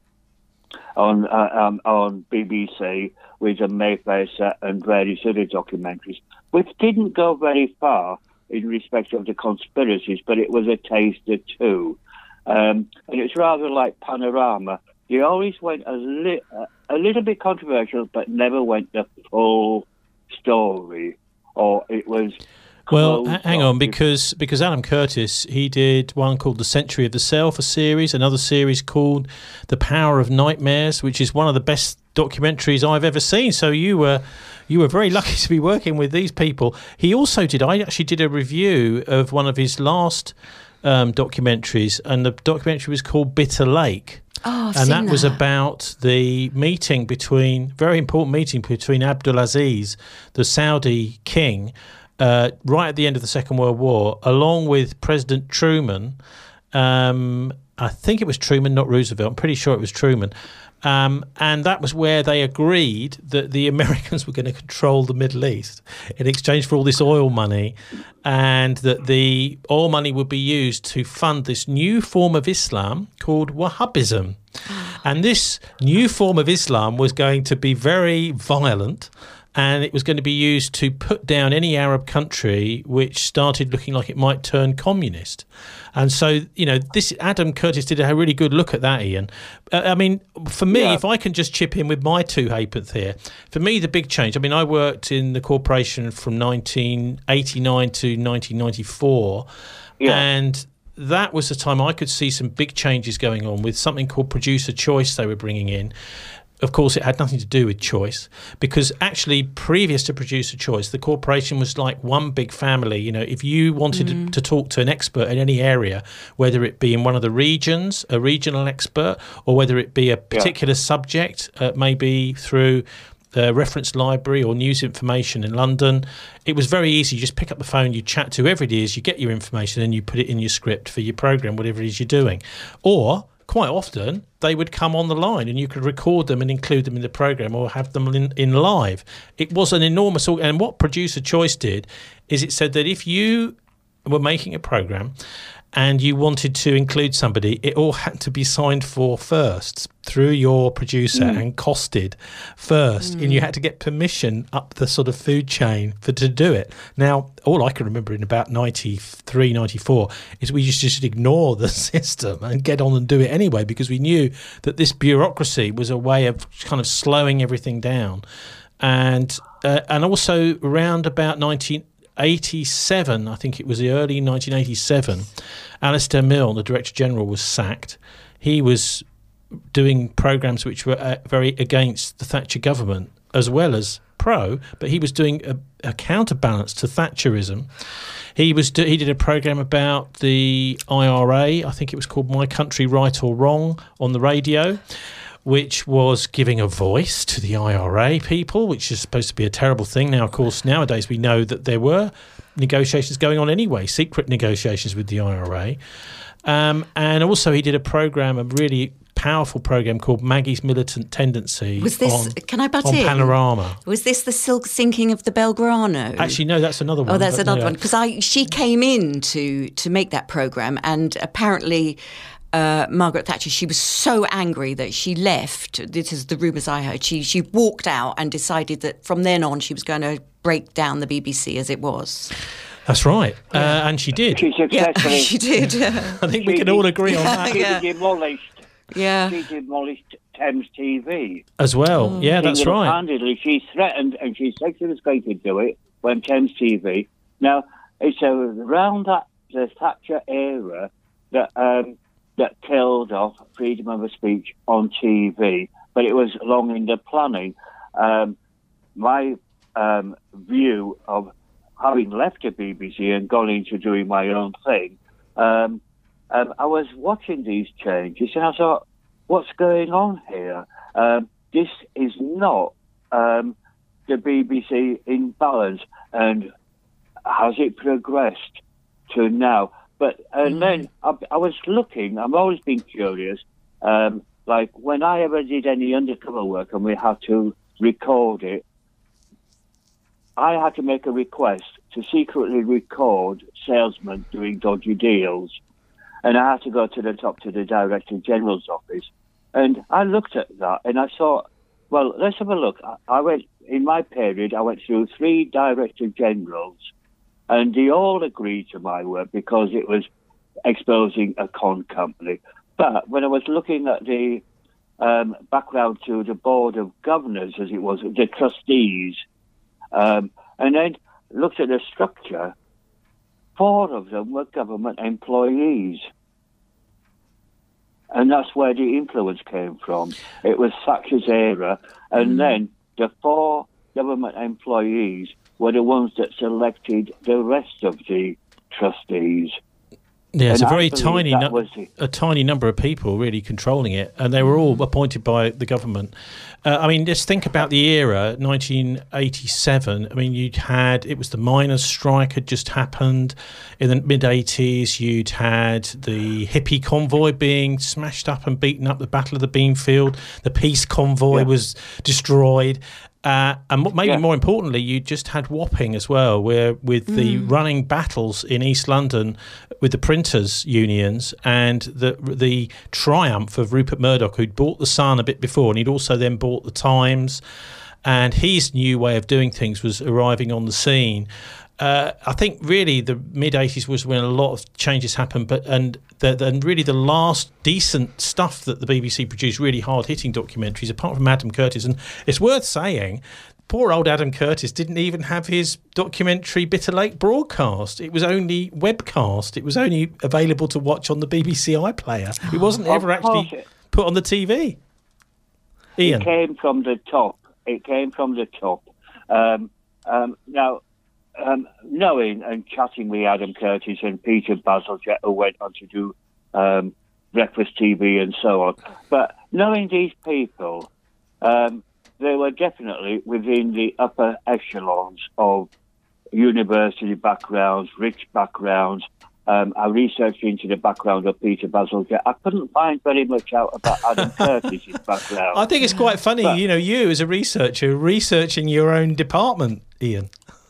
Speaker 3: on uh, um, on B B C with the Mayfair set and various other documentaries, which didn't go very far in respect of the conspiracies, but it was a taster too. Um, and it's rather like Panorama. They always went a, li- a little bit controversial, but never went the full story. Or it was...
Speaker 1: Well, hang on, because because Adam Curtis, he did one called The Century of the Self, a series, another series called The Power of Nightmares, which is one of the best documentaries I've ever seen. So you were you were very lucky to be working with these people. He also did, I actually did a review of one of his last um, documentaries, and the documentary was called Bitter Lake.
Speaker 2: Oh, I've
Speaker 1: and
Speaker 2: seen
Speaker 1: that was
Speaker 2: that.
Speaker 1: about the meeting between, very important meeting between Abdulaziz, the Saudi king, uh, right at the end of the Second World War, along with President Truman. Um, I think it was Truman, not Roosevelt. I'm pretty sure it was Truman. Um, and that was where they agreed that the Americans were going to control the Middle East in exchange for all this oil money, and that the oil money would be used to fund this new form of Islam called Wahhabism. And this new form of Islam was going to be very violent, and it was going to be used to put down any Arab country which started looking like it might turn communist. And so, you know, this Adam Curtis did a really good look at that, Ian. Uh, I mean, for me, yeah. if I can just chip in with my two halfpence here, for me, the big change, I mean, I worked in the corporation from nineteen eighty-nine to nineteen ninety-four, yeah. and that was the time I could see some big changes going on with something called producer choice they were bringing in. Of course, it had nothing to do with choice, because actually previous to producer choice, the corporation was like one big family. You know, if you wanted mm. to, to talk to an expert in any area, whether it be in one of the regions, a regional expert, or whether it be a particular yeah. subject, uh, maybe through the reference library or news information in London, it was very easy. You just pick up the phone, you chat to whoever it is, you get your information, and you put it in your script for your program, whatever it is you're doing. Or quite often, they would come on the line and you could record them and include them in the program or have them in, in live. It was an enormous... And what Producer Choice did is it said that if you were making a program and you wanted to include somebody, it all had to be signed for first through your producer mm. and costed first. Mm. And you had to get permission up the sort of food chain for to do it. Now, all I can remember in about ninety-three, ninety-four is we used to just ignore the system and get on and do it anyway, because we knew that this bureaucracy was a way of kind of slowing everything down. And uh, and also around about nineteen eighty-seven, I think it was the early nineteen eighty-seven, Alistair Milne, the Director General, was sacked. He was doing programs which were uh, very against the Thatcher government as well as pro, but he was doing a, a counterbalance to Thatcherism. He was do, he did a program about the I R A, I think it was called My Country, Right or Wrong, on the radio, which was giving a voice to the I R A people, which is supposed to be a terrible thing. Now, of course, nowadays we know that there were negotiations going on anyway, secret negotiations with the I R A. Um, and also he did a program, a really powerful program called Maggie's Militant Tendency.
Speaker 2: Was this,
Speaker 1: on,
Speaker 2: can I butt
Speaker 1: on
Speaker 2: in?
Speaker 1: Panorama.
Speaker 2: Was this the silk sinking of the Belgrano?
Speaker 1: Actually, no, that's another one.
Speaker 2: Oh, that's another
Speaker 1: no,
Speaker 2: one. Because I she came in to, to make that program, and apparently... Uh, Margaret Thatcher, she was so angry that she left. This is the rumours I heard. She she walked out and decided that from then on she was going to break down the B B C as it was.
Speaker 1: That's right.
Speaker 2: Yeah.
Speaker 1: Uh, and she did.
Speaker 3: She successfully.
Speaker 2: Yeah, she did.
Speaker 1: I think we can all agree on that.
Speaker 3: She
Speaker 2: Yeah.
Speaker 3: demolished.
Speaker 2: Yeah.
Speaker 3: She demolished Thames T V.
Speaker 1: As well.
Speaker 2: Mm.
Speaker 1: Yeah, that's right.
Speaker 3: Handedly, she threatened, and she said she was going to do it when Thames T V. Now, it's around that the Thatcher era that um, that killed off freedom of speech on T V. but it was long in the planning. Um, my um, view of having left the B B C and gone into doing my own thing, um, um, I was watching these changes and I thought, what's going on here? Um, this is not um, the B B C in balance. And has it progressed to now? But and mm. then I, I was looking, I've always been curious, um, like when I ever did any undercover work and we had to record it, I had to make a request to secretly record salesmen doing dodgy deals. And I had to go to the top to the Director General's office. And I looked at that and I thought, well, let's have a look. I, I went, in my period, I went through three Director Generals and they all agreed to my work because it was exposing a con company. But when I was looking at the um, background to the Board of Governors, as it was, the trustees, Um, and then looked at the structure, four of them were government employees. And that's where the influence came from. It was Thatcher's era. And mm. then the four government employees were the ones that selected the rest of the trustees.
Speaker 1: Yeah, it's and a very tiny, nu- a tiny number of people really controlling it, and they were all appointed by the government. Uh, I mean, just think about the era, nineteen eighty-seven. I mean, you'd had, it was the miners' strike had just happened in the mid-eighties. You'd had the hippie convoy being smashed up and beaten up, the Battle of the Beanfield. The peace convoy yeah. was destroyed. Uh, and maybe yeah. more importantly, you just had Wapping as well, where with mm. the running battles in East London with the printers' unions and the the triumph of Rupert Murdoch, who'd bought the Sun a bit before, and he'd also then bought the Times, and his new way of doing things was arriving on the scene. Uh, I think really the mid-eighties was when a lot of changes happened, but and the, the, and really the last decent stuff that the B B C produced, really hard-hitting documentaries, apart from Adam Curtis. And it's worth saying, poor old Adam Curtis didn't even have his documentary Bitter Lake broadcast. It was only webcast. It was only available to watch on the B B C iPlayer. It wasn't ever actually put on the T V. Ian?
Speaker 3: It came from the top. It came from the top. Um, um, now... Um, knowing and chatting with Adam Curtis and Peter Bazalgette, who went on to do um, Breakfast T V and so on, but knowing these people, um, they were definitely within the upper echelons of university backgrounds, rich backgrounds. Um, I researched into the background of Peter Bazalgette. I couldn't find very much out about Adam Curtis's background.
Speaker 1: I think it's quite funny, but, you know, you as a researcher researching your own department, Ian.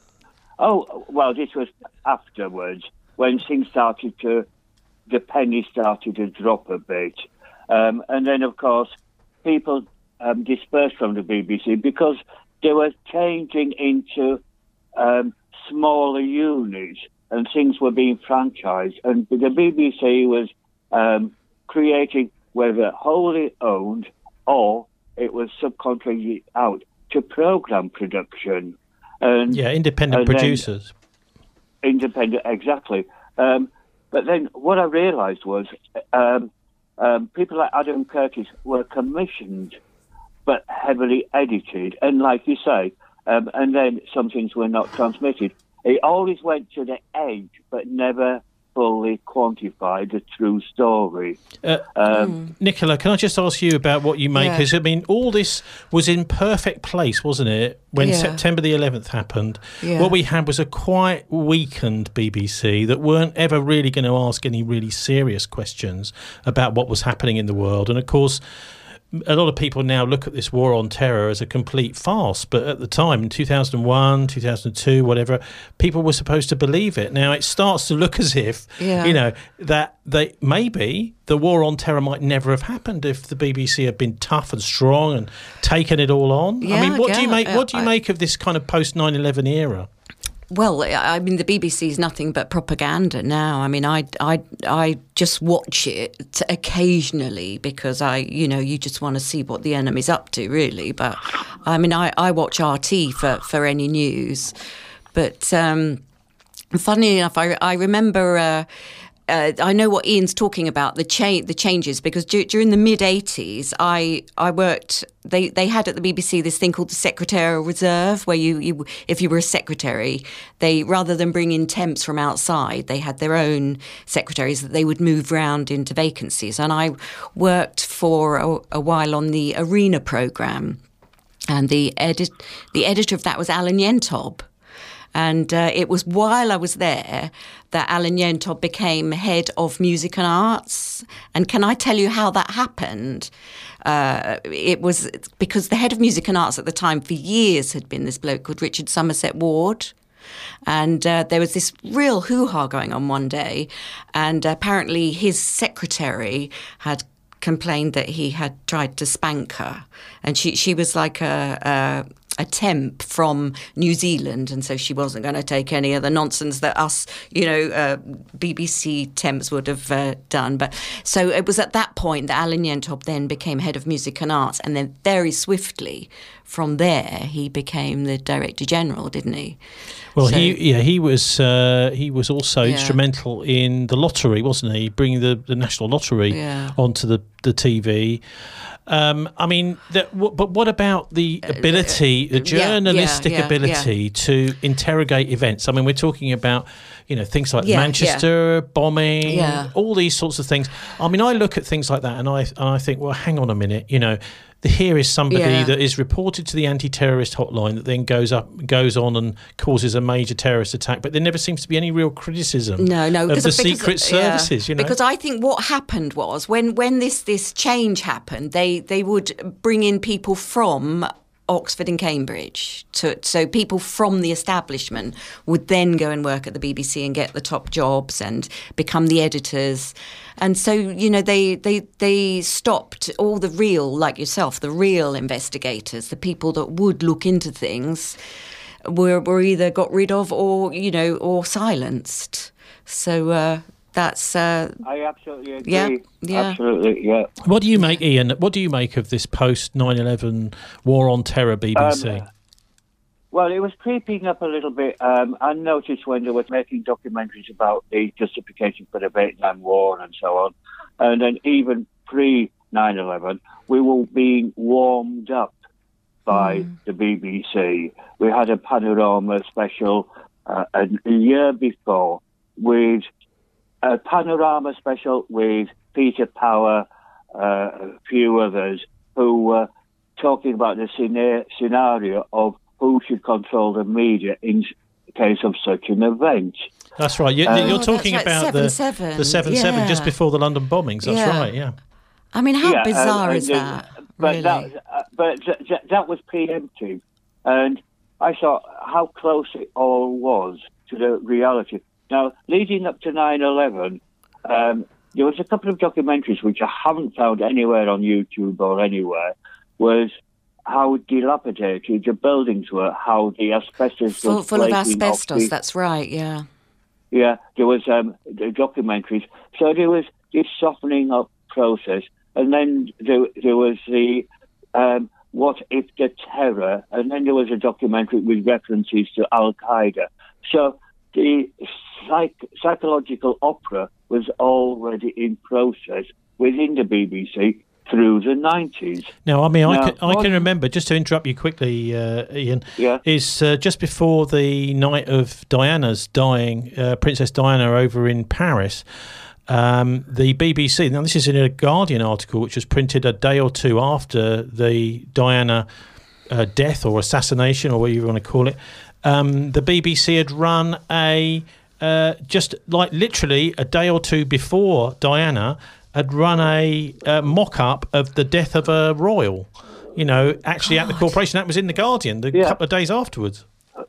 Speaker 3: Oh, well, this was afterwards when things started to, the penny started to drop a bit. Um, and then, of course, people um, dispersed from the B B C because they were changing into um, smaller units and things were being franchised. And the B B C was um, creating, whether wholly owned or it was subcontracted out to programme production. And,
Speaker 1: yeah, independent producers.
Speaker 3: Independent, exactly. Um, but then what I realised was um, um, people like Adam Curtis were commissioned but heavily edited. And like you say, um, and then some things were not transmitted. It always went to the edge but never fully quantify the true story.
Speaker 1: Uh, um, mm. Nicola, can I just ask you about what you make? Because, yeah. I mean, all this was in perfect place, wasn't it, when yeah. September the eleventh happened? Yeah. What we had was a quite weakened B B C that weren't ever really going to ask any really serious questions about what was happening in the world. And, of course, a lot of people now look at this war on terror as a complete farce, but at the time, in two thousand one, two thousand two, whatever, people were supposed to believe it. Now, it starts to look as if, yeah. you know, that they maybe the war on terror might never have happened if the B B C had been tough and strong and taken it all on.
Speaker 2: Yeah,
Speaker 1: I mean, what
Speaker 2: yeah,
Speaker 1: do you make?
Speaker 2: yeah,
Speaker 1: What do you
Speaker 2: I,
Speaker 1: make of this kind of post nine eleven era?
Speaker 2: Well, I mean, the B B C is nothing but propaganda now. I mean, I, I, I just watch it occasionally because I, you know, you just want to see what the enemy's up to, really. But, I mean, I, I watch R T for, for any news. But um, funnily enough, I, I remember uh, uh, I know what Ian's talking about, the cha- the changes, because du- during the mid eighties, I I worked. They they had at the B B C this thing called the Secretarial Reserve, where you, you if you were a secretary, they rather than bring in temps from outside, they had their own secretaries that they would move round into vacancies. And I worked for a, a while on the Arena programme, and the edit the editor of that was Alan Yentob. And uh, it was while I was there that Alan Yentob became head of music and arts. And can I tell you how that happened? Uh, it was because the head of music and arts at the time for years had been this bloke called Richard Somerset Ward. And uh, there was this real hoo-ha going on one day. And apparently his secretary had complained that he had tried to spank her. And she, she was like a... a a temp from New Zealand, and so she wasn't going to take any of the nonsense that us, you know, uh, B B C temps would have uh, done. But so it was at that point that Alan Yentob then became head of music and arts, and then very swiftly from there he became the Director General, didn't he?
Speaker 1: Well,
Speaker 2: so,
Speaker 1: he yeah he was uh, he was also
Speaker 2: yeah.
Speaker 1: instrumental in the lottery, wasn't he? Bringing the, the National Lottery
Speaker 2: yeah.
Speaker 1: onto the the T V. Um, I mean, the, w- but what about the ability, the journalistic
Speaker 2: yeah, yeah,
Speaker 1: ability
Speaker 2: yeah.
Speaker 1: to interrogate events? I mean, we're talking about, you know, things like
Speaker 2: Yeah,
Speaker 1: Manchester bombing,
Speaker 2: Yeah.
Speaker 1: all these sorts of things. I mean, I look at things like that and I and I think, well, hang on a minute, you know. Here is somebody
Speaker 2: Yeah.
Speaker 1: that is reported to the anti-terrorist hotline that then goes up, goes on and causes a major terrorist attack. But there never seems to be any real criticism
Speaker 2: No, no,
Speaker 1: of
Speaker 2: because,
Speaker 1: the
Speaker 2: because,
Speaker 1: secret services.
Speaker 2: yeah.
Speaker 1: You know,
Speaker 2: Because I think what happened was when, when this, this change happened, they they would bring in people from Oxford and Cambridge. To, so people from the establishment would then go and work at the B B C and get the top jobs and become the editors. And so, you know, they, they, they stopped all the real, like yourself, the real investigators, the people that would look into things, were, were either got rid of or, you know, or silenced. So uh, that's... Uh,
Speaker 3: I absolutely agree.
Speaker 2: Yeah, yeah.
Speaker 3: Absolutely, yeah.
Speaker 1: what do you make, Ian? What do you make of this post nine eleven war on terror B B C?
Speaker 3: Um, Well, it was creeping up a little bit. Um, I noticed when they were making documentaries about the justification for the Vietnam War and so on, and then even pre nine eleven, we were being warmed up by mm. the B B C. We had a panorama special uh, a year before with a panorama special with Peter Power, uh, a few others, who were talking about the scena- scenario of who should control the media in case of such an event.
Speaker 1: That's right. You,
Speaker 3: Um,
Speaker 1: you're
Speaker 2: Oh,
Speaker 1: talking
Speaker 2: that's right.
Speaker 1: about
Speaker 2: seven,
Speaker 1: the
Speaker 2: seven.
Speaker 1: the seven seven
Speaker 2: Yeah.
Speaker 1: just before the London bombings. That's
Speaker 2: Yeah.
Speaker 1: right. Yeah.
Speaker 2: I mean, how
Speaker 3: Yeah,
Speaker 2: bizarre
Speaker 3: uh,
Speaker 2: is
Speaker 3: uh,
Speaker 2: that?
Speaker 3: But
Speaker 2: really?
Speaker 3: that, uh, but th- th- that was preemptive, and I thought how close it all was to the reality. Now, leading up to nine eleven, um, there was a couple of documentaries which I haven't found anywhere on YouTube or anywhere, was how dilapidated the buildings were, how the asbestos
Speaker 2: full,
Speaker 3: was
Speaker 2: full of
Speaker 3: flaking off
Speaker 2: asbestos.
Speaker 3: the-
Speaker 2: That's right. Yeah.
Speaker 3: Yeah, there was um, the documentaries. So there was this softening up process, and then there, there was the um, what if the terror, and then there was a documentary with references to Al Qaeda. So the psych- psychological opera was already in process within the B B C through the nineties.
Speaker 1: Now, I mean, I
Speaker 3: Now,
Speaker 1: can, I
Speaker 3: what-
Speaker 1: can remember, just to interrupt you quickly, uh, Ian,
Speaker 3: Yeah.
Speaker 1: is uh, just before the night of Diana's dying, uh, Princess Diana over in Paris, um, the B B C, now this is in a Guardian article which was printed a day or two after the Diana uh, death or assassination or whatever you want to call it, um, the B B C had run a, uh, just like literally a day or two before Diana, had run a uh, mock-up of the death of a royal, you know, actually God. At the corporation. That was in The Guardian the
Speaker 3: Yeah.
Speaker 1: couple of days afterwards.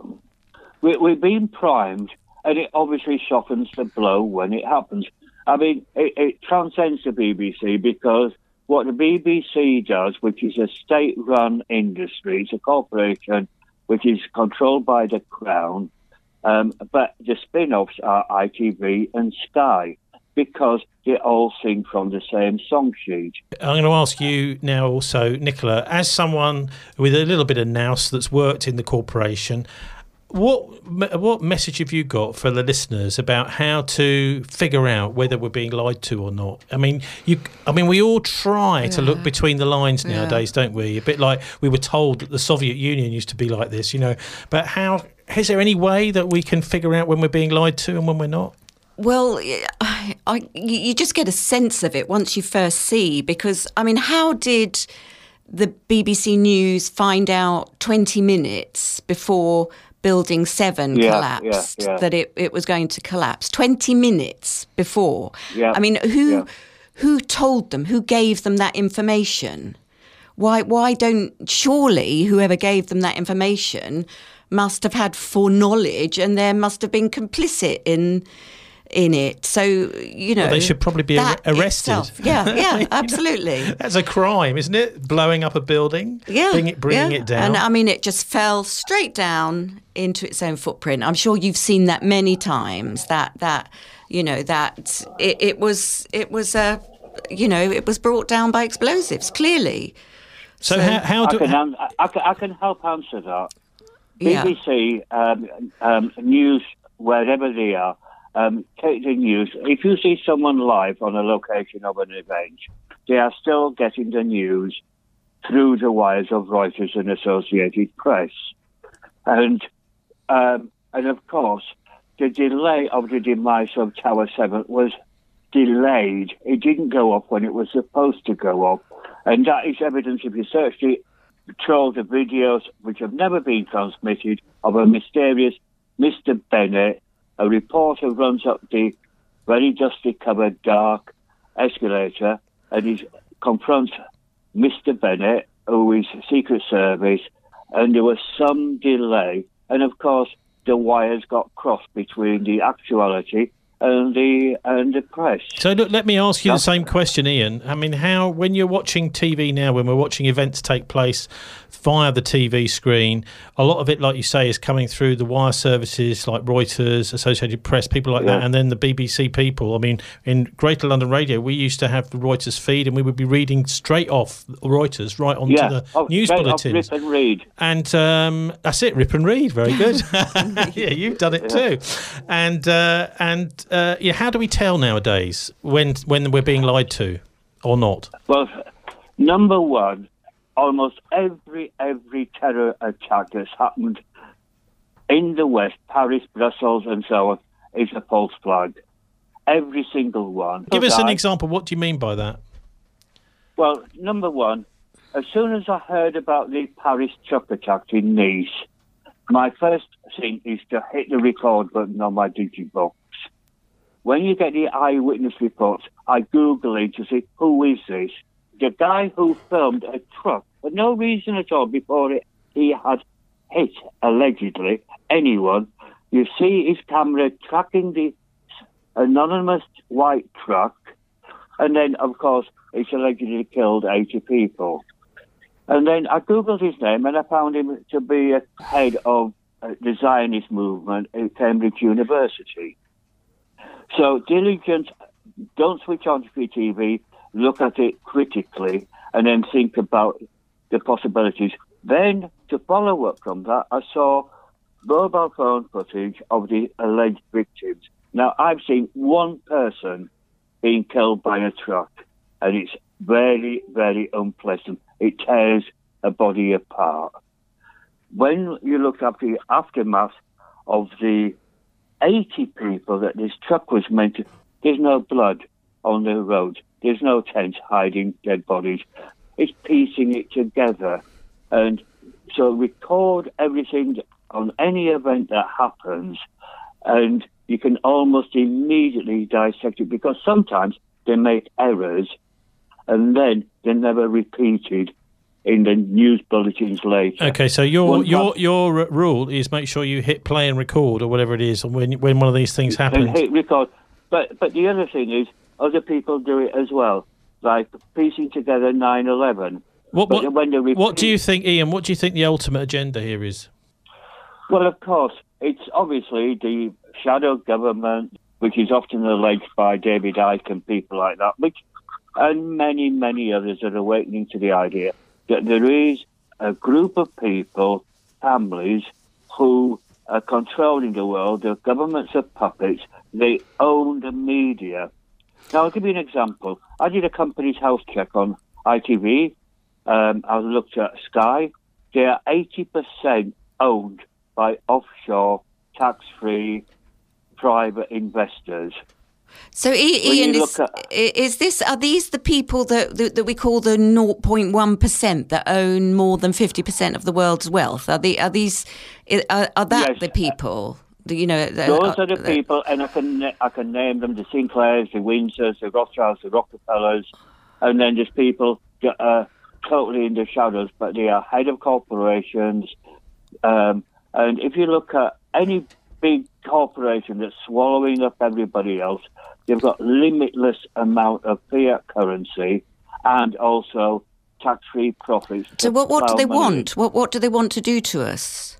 Speaker 3: We, we've been primed, and it obviously softens the blow when it happens. I mean, it, it transcends the B B C because what the B B C does, which is a state-run industry, it's a corporation which is controlled by the Crown, um, but the spin-offs are I T V and Sky, because they all sing from the same song sheet.
Speaker 1: I'm going to ask you now also, Nicola, as someone with a little bit of nous that's worked in the corporation, what what message have you got for the listeners about how to figure out whether we're being lied to or not? I mean, you. I mean, we all try yeah. to look between the lines nowadays, yeah. don't we? A bit like we were told that the Soviet Union used to be like this, you know. But how is there any way that we can figure out when we're being lied to and when we're not?
Speaker 2: Well, I, I, you just get a sense of it once you first see, because, I mean, how did the B B C News find out twenty minutes before Building seven yeah, collapsed yeah, yeah. that it, it was going to collapse? twenty minutes before. Yeah, I mean, who yeah. who told them? Who gave them that information? Why Why don't, surely whoever gave them that information must have had foreknowledge and there must have been complicit in... in it. So, you know... Well,
Speaker 1: they should probably be ar- arrested.
Speaker 2: Itself. Yeah, yeah, absolutely.
Speaker 1: That's a crime, isn't it? Blowing up a building, yeah, bringing, it, bringing
Speaker 2: yeah.
Speaker 1: it down.
Speaker 2: And, I mean, it just fell straight down into its own footprint. I'm sure you've seen that many times, that, that you know, that it, it was, it was a, you know, it was brought down by explosives, clearly.
Speaker 1: So, so how, how do...
Speaker 3: I can, I, can, I can help answer that. Yeah. B B C um, um, News, wherever they are, Um, take the news. If you see someone live on a location of an event, they are still getting the news through the wires of Reuters and Associated Press. And, um, and of course, the delay of the demise of Tower seven was delayed. It didn't go up when it was supposed to go up. And that is evidence, if you search the troll the videos, which have never been transmitted, of a mysterious Mister Bennett. A reporter runs up the very dusty covered dark escalator and he confronts Mister Bennett, who is Secret Service, and there was some delay. And of course, the wires got crossed between the actuality and the and the press.
Speaker 1: So look, let me ask you That's, the same question, Ian. I mean, how, when you're watching T V now, when we're watching events take place via the T V screen, a lot of it, like you say, is coming through the wire services like Reuters, Associated Press, people like yeah. that, and then the B B C people. I mean, in Greater London Radio, we used to have the Reuters feed, and we would be reading straight off Reuters right onto
Speaker 3: yeah.
Speaker 1: the
Speaker 3: oh,
Speaker 1: news bulletins.
Speaker 3: Rip and read.
Speaker 1: And um, that's it, rip and read. Very good. Yeah, you've done it yeah. too. And uh, and uh, yeah, how do we tell nowadays when when we're being lied to or not?
Speaker 3: Well, number one, almost every every terror attack that's happened in the West, Paris, Brussels, and so on, is a false flag. Every single one.
Speaker 1: Give us
Speaker 3: I,
Speaker 1: an example. What do you mean by that?
Speaker 3: Well, number one, as soon as I heard about the Paris truck attack in Nice, my first thing is to hit the record button on my Digibox. When you get the eyewitness reports, I Google it to see who is this. The guy who filmed a truck for no reason at all before it, he had hit, allegedly, anyone. You see his camera tracking the anonymous white truck, and then, of course, it's allegedly killed eighty people. And then I Googled his name, and I found him to be a head of uh, the Zionist movement at Cambridge University. So diligence, don't switch on your T V, look at it critically, and then think about the possibilities. Then, to follow up from that, I saw mobile phone footage of the alleged victims. Now, I've seen one person being killed by a truck, and it's very, very unpleasant. It tears a body apart. When you look at the aftermath of the eighty people that this truck was meant to, there's no blood on the road. There's no tents hiding dead bodies. It's piecing it together. And so record everything on any event that happens, and you can almost immediately dissect it, because sometimes they make errors and then they're never repeated in the news bulletins later.
Speaker 1: Okay, so your one your part, your rule is make sure you hit play and record or whatever it is when when one of these things happens.
Speaker 3: Hit record. But but the other thing is, other people do it as well, like piecing together nine eleven.
Speaker 1: What what, repeat, what do you think, Ian? What do you think the ultimate agenda here is?
Speaker 3: Well, of course, it's obviously the shadow government, which is often alleged by David Icke and people like that, which and many many others are awakening to the idea that there is a group of people, families, who are controlling the world. The governments are puppets. They own the media. Now, I'll give you an example. I did a company's health check on I T V. Um, I looked at Sky. They are eighty percent owned by offshore, tax-free, private investors.
Speaker 2: So, Ian, is,
Speaker 3: at,
Speaker 2: is this are these the people that, that that we call the zero point one percent that own more than fifty percent of the world's wealth? Are the are these are, are that
Speaker 3: yes,
Speaker 2: the people? The, you know, the,
Speaker 3: those are the
Speaker 2: uh,
Speaker 3: people, and I can I can name them: the Sinclairs, the Windsors, the Rothschilds, the Rockefellers, and then there's people that are totally in the shadows, but they are head of corporations. Um, and if you look at any big corporation that's swallowing up everybody else, they've got limitless amount of fiat currency and also tax-free profits.
Speaker 2: So what, what do they
Speaker 3: money.
Speaker 2: want? What what do they want to do to us?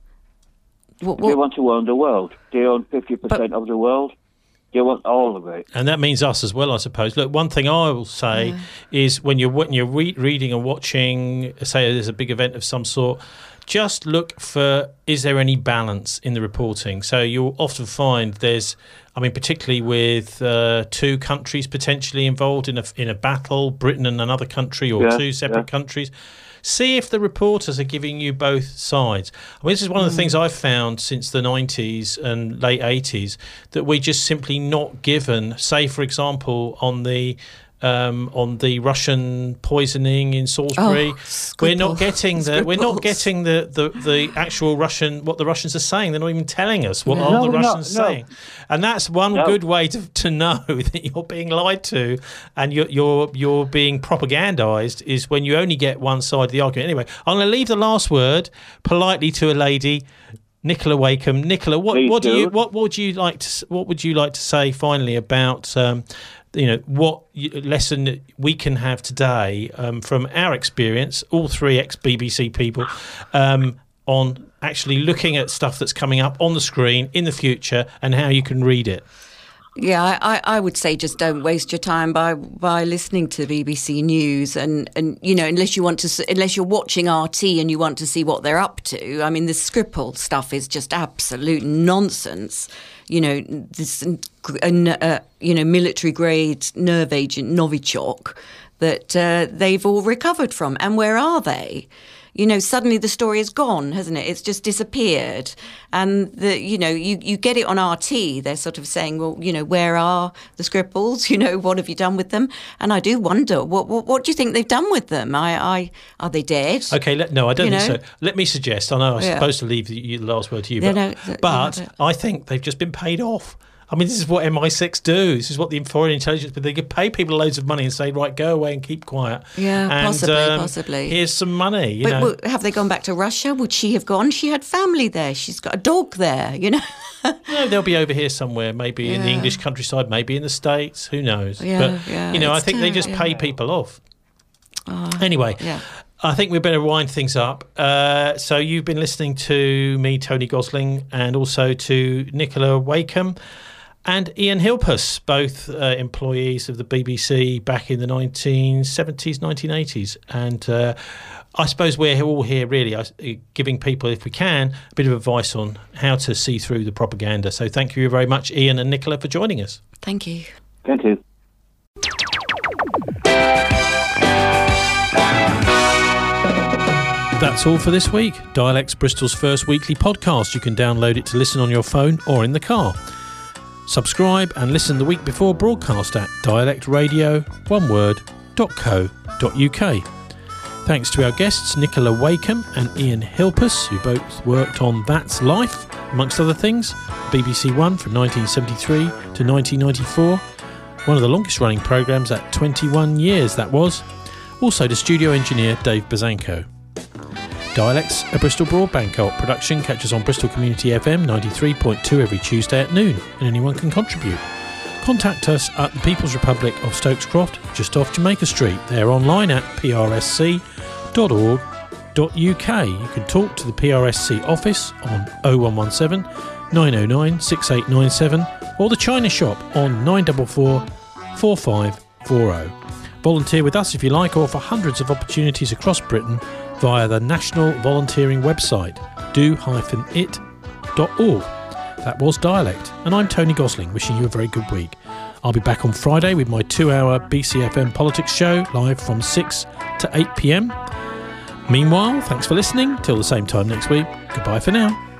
Speaker 2: What, what?
Speaker 3: They want to own the world. They own fifty percent but, of the world. They want all of it.
Speaker 1: And that means us as well, I suppose. Look, one thing I will say yeah. is when you're, when you're re- reading and watching, say there's a big event of some sort, just look for, is there any balance in the reporting? So you'll often find there's, I mean, particularly with uh, two countries potentially involved in a in a battle, Britain and another country, or yeah, two separate yeah. countries. See if the reporters are giving you both sides. I mean, this is one of the things I've found since the nineties and late eighties, that we just simply not given, say, for example, on the Um, on the Russian poisoning in Salisbury,
Speaker 2: oh,
Speaker 1: we're not getting the we're not getting the, the, the actual Russian what the Russians are saying. They're not even telling us what
Speaker 3: no,
Speaker 1: are the
Speaker 3: no,
Speaker 1: Russians
Speaker 3: no.
Speaker 1: saying, and that's one
Speaker 3: no.
Speaker 1: good way to, to know that you're being lied to and you're you're you're being propagandized is when you only get one side of the argument. Anyway, I'm going to leave the last word politely to a lady. Nicola Wakeham. Nicola, what, what do you what would you like to what would you like to say finally about um, you know what lesson we can have today um, from our experience, all three ex-B B C people, um, on actually looking at stuff that's coming up on the screen in the future and how you can read it?
Speaker 2: Yeah, I, I would say just don't waste your time by by listening to B B C News, and, and you know unless you want to unless you're watching R T and you want to see what they're up to. I mean, the Skripal stuff is just absolute nonsense. You know, this uh, you know military grade nerve agent Novichok that uh, they've all recovered from, and where are they? You know, suddenly the story is gone, hasn't it? It's just disappeared. And, the you know, you, you get it on R T. They're sort of saying, well, you know, where are the Skripals? You know, what have you done with them? And I do wonder, what what, what do you think they've done with them? I, I Are they dead?
Speaker 1: Okay, let, no, I don't
Speaker 2: you
Speaker 1: think
Speaker 2: know?
Speaker 1: so. Let me suggest, I know I'm yeah. supposed to leave the, the last word to you, but,
Speaker 2: yeah, no,
Speaker 1: but
Speaker 2: no,
Speaker 1: I think they've just been paid off. I mean, this is what M I six do. This is what the foreign intelligence, but they could pay people loads of money and say, right, go away and keep quiet.
Speaker 2: Yeah,
Speaker 1: and,
Speaker 2: possibly,
Speaker 1: um,
Speaker 2: possibly.
Speaker 1: Here's some money. You
Speaker 2: but
Speaker 1: know.
Speaker 2: Well, have they gone back to Russia? Would she have gone? She had family there. She's got a dog there, you know.
Speaker 1: No, they'll be over here somewhere, maybe
Speaker 2: yeah.
Speaker 1: in the English countryside, maybe in the States. Who knows?
Speaker 2: Yeah,
Speaker 1: but,
Speaker 2: yeah,
Speaker 1: you know, I think
Speaker 2: ter-
Speaker 1: they just
Speaker 2: yeah.
Speaker 1: pay people off.
Speaker 2: Oh,
Speaker 1: anyway.
Speaker 2: Yeah.
Speaker 1: I think we better wind things up. Uh, so you've been listening to me, Tony Gosling, and also to Nicola Wakeham and Ian Hilpus, both uh, employees of the B B C back in the nineteen seventies, nineteen eighties. And uh, I suppose we're all here really uh, giving people, if we can, a bit of advice on how to see through the propaganda. So thank you very much, Ian and Nicola, for joining us.
Speaker 2: Thank you.
Speaker 3: Thank you.
Speaker 1: That's all for this week. Dialects Bristol's first weekly podcast. You can download it to listen on your phone or in the car. Subscribe and listen the week before broadcast at dialect radio one word dot co dot uk. Thanks to our guests Nicola Wakeham and Ian Hilpus, who both worked on That's Life, amongst other things, B B C One from nineteen seventy-three to nineteen ninety-four. One of the longest running programmes at twenty-one years, that was. Also to studio engineer Dave Bazanko. Dialects, a Bristol Broadband Co-op production, catches on Bristol Community F M ninety-three point two every Tuesday at noon, and anyone can contribute. Contact us at the People's Republic of Stokes Croft, just off Jamaica Street. They're online at p r s c dot org dot u k. You can talk to the P R S C office on oh one one seven, nine oh nine, six eight nine seven or the China Shop on nine four four, four five four oh. Volunteer with us if you like, or for hundreds of opportunities across Britain via the National Volunteering website, do it dot org. That was Dialect, and I'm Tony Gosling, wishing you a very good week. I'll be back on Friday with my two-hour B C F M politics show, live from six to eight p m. Meanwhile, thanks for listening. Till the same time next week. Goodbye for now.